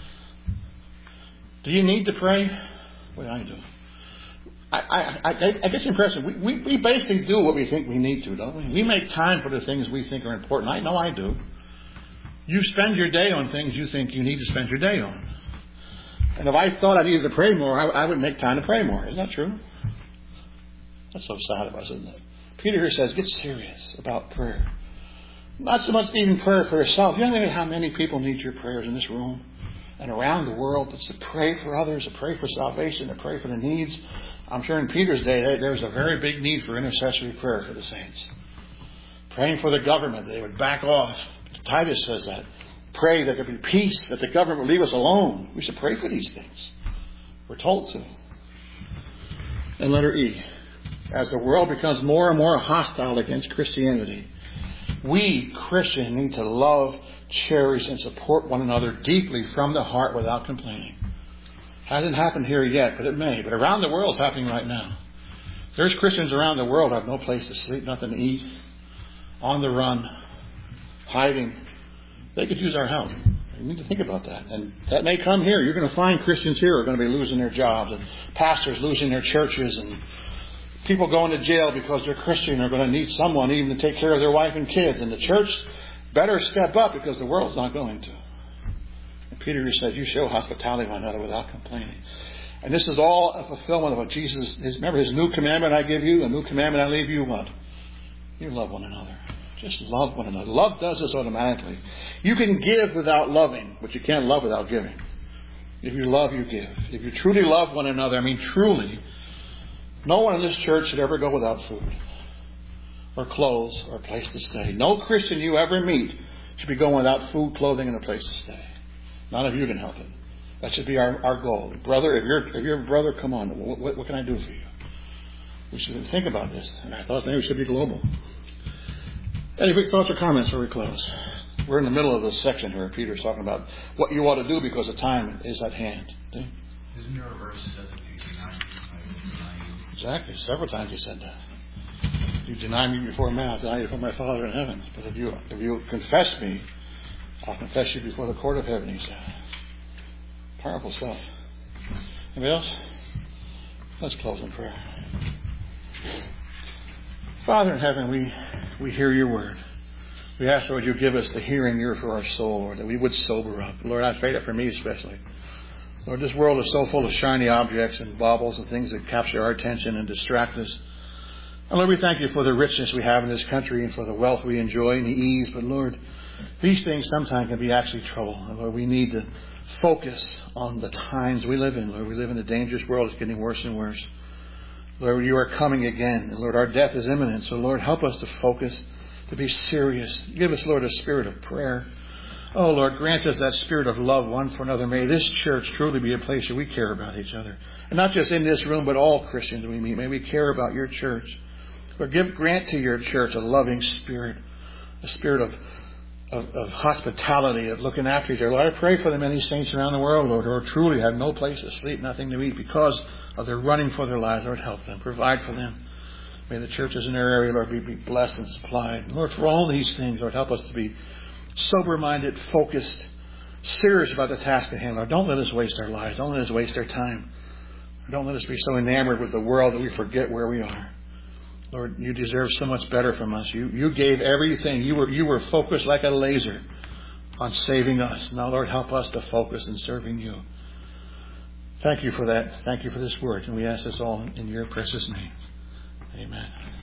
Do you need to pray? Well, I do. I, I, I, I get the impression we, we, we basically do what we think we need to, don't we? We make time for the things we think are important. I know I do. You spend your day on things you think you need to spend your day on. And if I thought I needed to pray more, I, I would make time to pray more. Isn't that true? That's so sad of us, isn't it? Peter here says, get serious about prayer. Not so much even prayer for yourself. You know how many people need your prayers in this room and around the world? It's to pray for others, to pray for salvation, to pray for the needs. I'm sure in Peter's day, there was a very big need for intercessory prayer for the saints. Praying for the government, they would back off. Titus says that. Pray that there be peace, that the government would leave us alone. We should pray for these things. We're told to. And letter E. As the world becomes more and more hostile against Christianity, we Christians need to love, cherish, and support one another deeply from the heart without complaining. Hasn't happened here yet, but it may. But around the world, it's happening right now. There's Christians around the world who have no place to sleep, nothing to eat, on the run, hiding. They could use our help. You need to think about that. And that may come here. You're going to find Christians here who are going to be losing their jobs, and pastors losing their churches, and people going to jail because they're Christian are going to need someone even to take care of their wife and kids. And the church better step up because the world's not going to. And Peter says, you show hospitality one another without complaining. And this is all a fulfillment of what Jesus, his, remember his new commandment I give you, a new commandment I leave you, what? You love one another. Just love one another. Love does this automatically. You can give without loving, but you can't love without giving. If you love, you give. If you truly love one another, I mean truly, no one in this church should ever go without food or clothes or a place to stay. No Christian you ever meet should be going without food, clothing, and a place to stay. None of you can help it. That should be our, our goal. Brother, if you're, if you're a brother, come on. What, what can I do for you? We should think about this. And I thought maybe it should be global. Any quick thoughts or comments before we close? We're in the middle of this section here. Peter's talking about what you ought to do because the time is at hand. See? Isn't there a verse that if you deny me, I will deny you? Exactly. Several times he said that. If you deny me before man, I'll deny you before my Father in heaven. But if you if you confess me, I'll confess you before the court of heaven, he said. Powerful stuff. Anybody else? Let's close in prayer. Father in heaven, we, we hear your word. We ask, Lord, you give us the hearing ear for our soul, Lord, that we would sober up. Lord, I pray that for me especially. Lord, this world is so full of shiny objects and baubles and things that capture our attention and distract us. And Lord, we thank you for the richness we have in this country and for the wealth we enjoy and the ease. But Lord, these things sometimes can be actually trouble. And Lord, we need to focus on the times we live in. Lord, we live in a dangerous world. It's getting worse and worse. Lord, you are coming again. And Lord, our death is imminent. So Lord, help us to focus, to be serious. Give us, Lord, a spirit of prayer. Oh, Lord, grant us that spirit of love one for another. May this church truly be a place where we care about each other. And not just in this room, but all Christians we meet. May we care about your church. Lord, give, grant to your church a loving spirit, a spirit of, of, of hospitality, of looking after each other. Lord, I pray for the many saints around the world, Lord, who truly have no place to sleep, nothing to eat because of their running for their lives. Lord, help them. Provide for them. May the churches in their area, Lord, be, be blessed and supplied. Lord, for all these things, Lord, help us to be sober-minded, focused, serious about the task at hand. Lord, don't let us waste our lives. Don't let us waste our time. Don't let us be so enamored with the world that we forget where we are. Lord, you deserve so much better from us. You you gave everything. You were you were focused like a laser on saving us. Now, Lord, help us to focus in serving you. Thank you for that. Thank you for this word. And we ask this all in your precious name. Amen.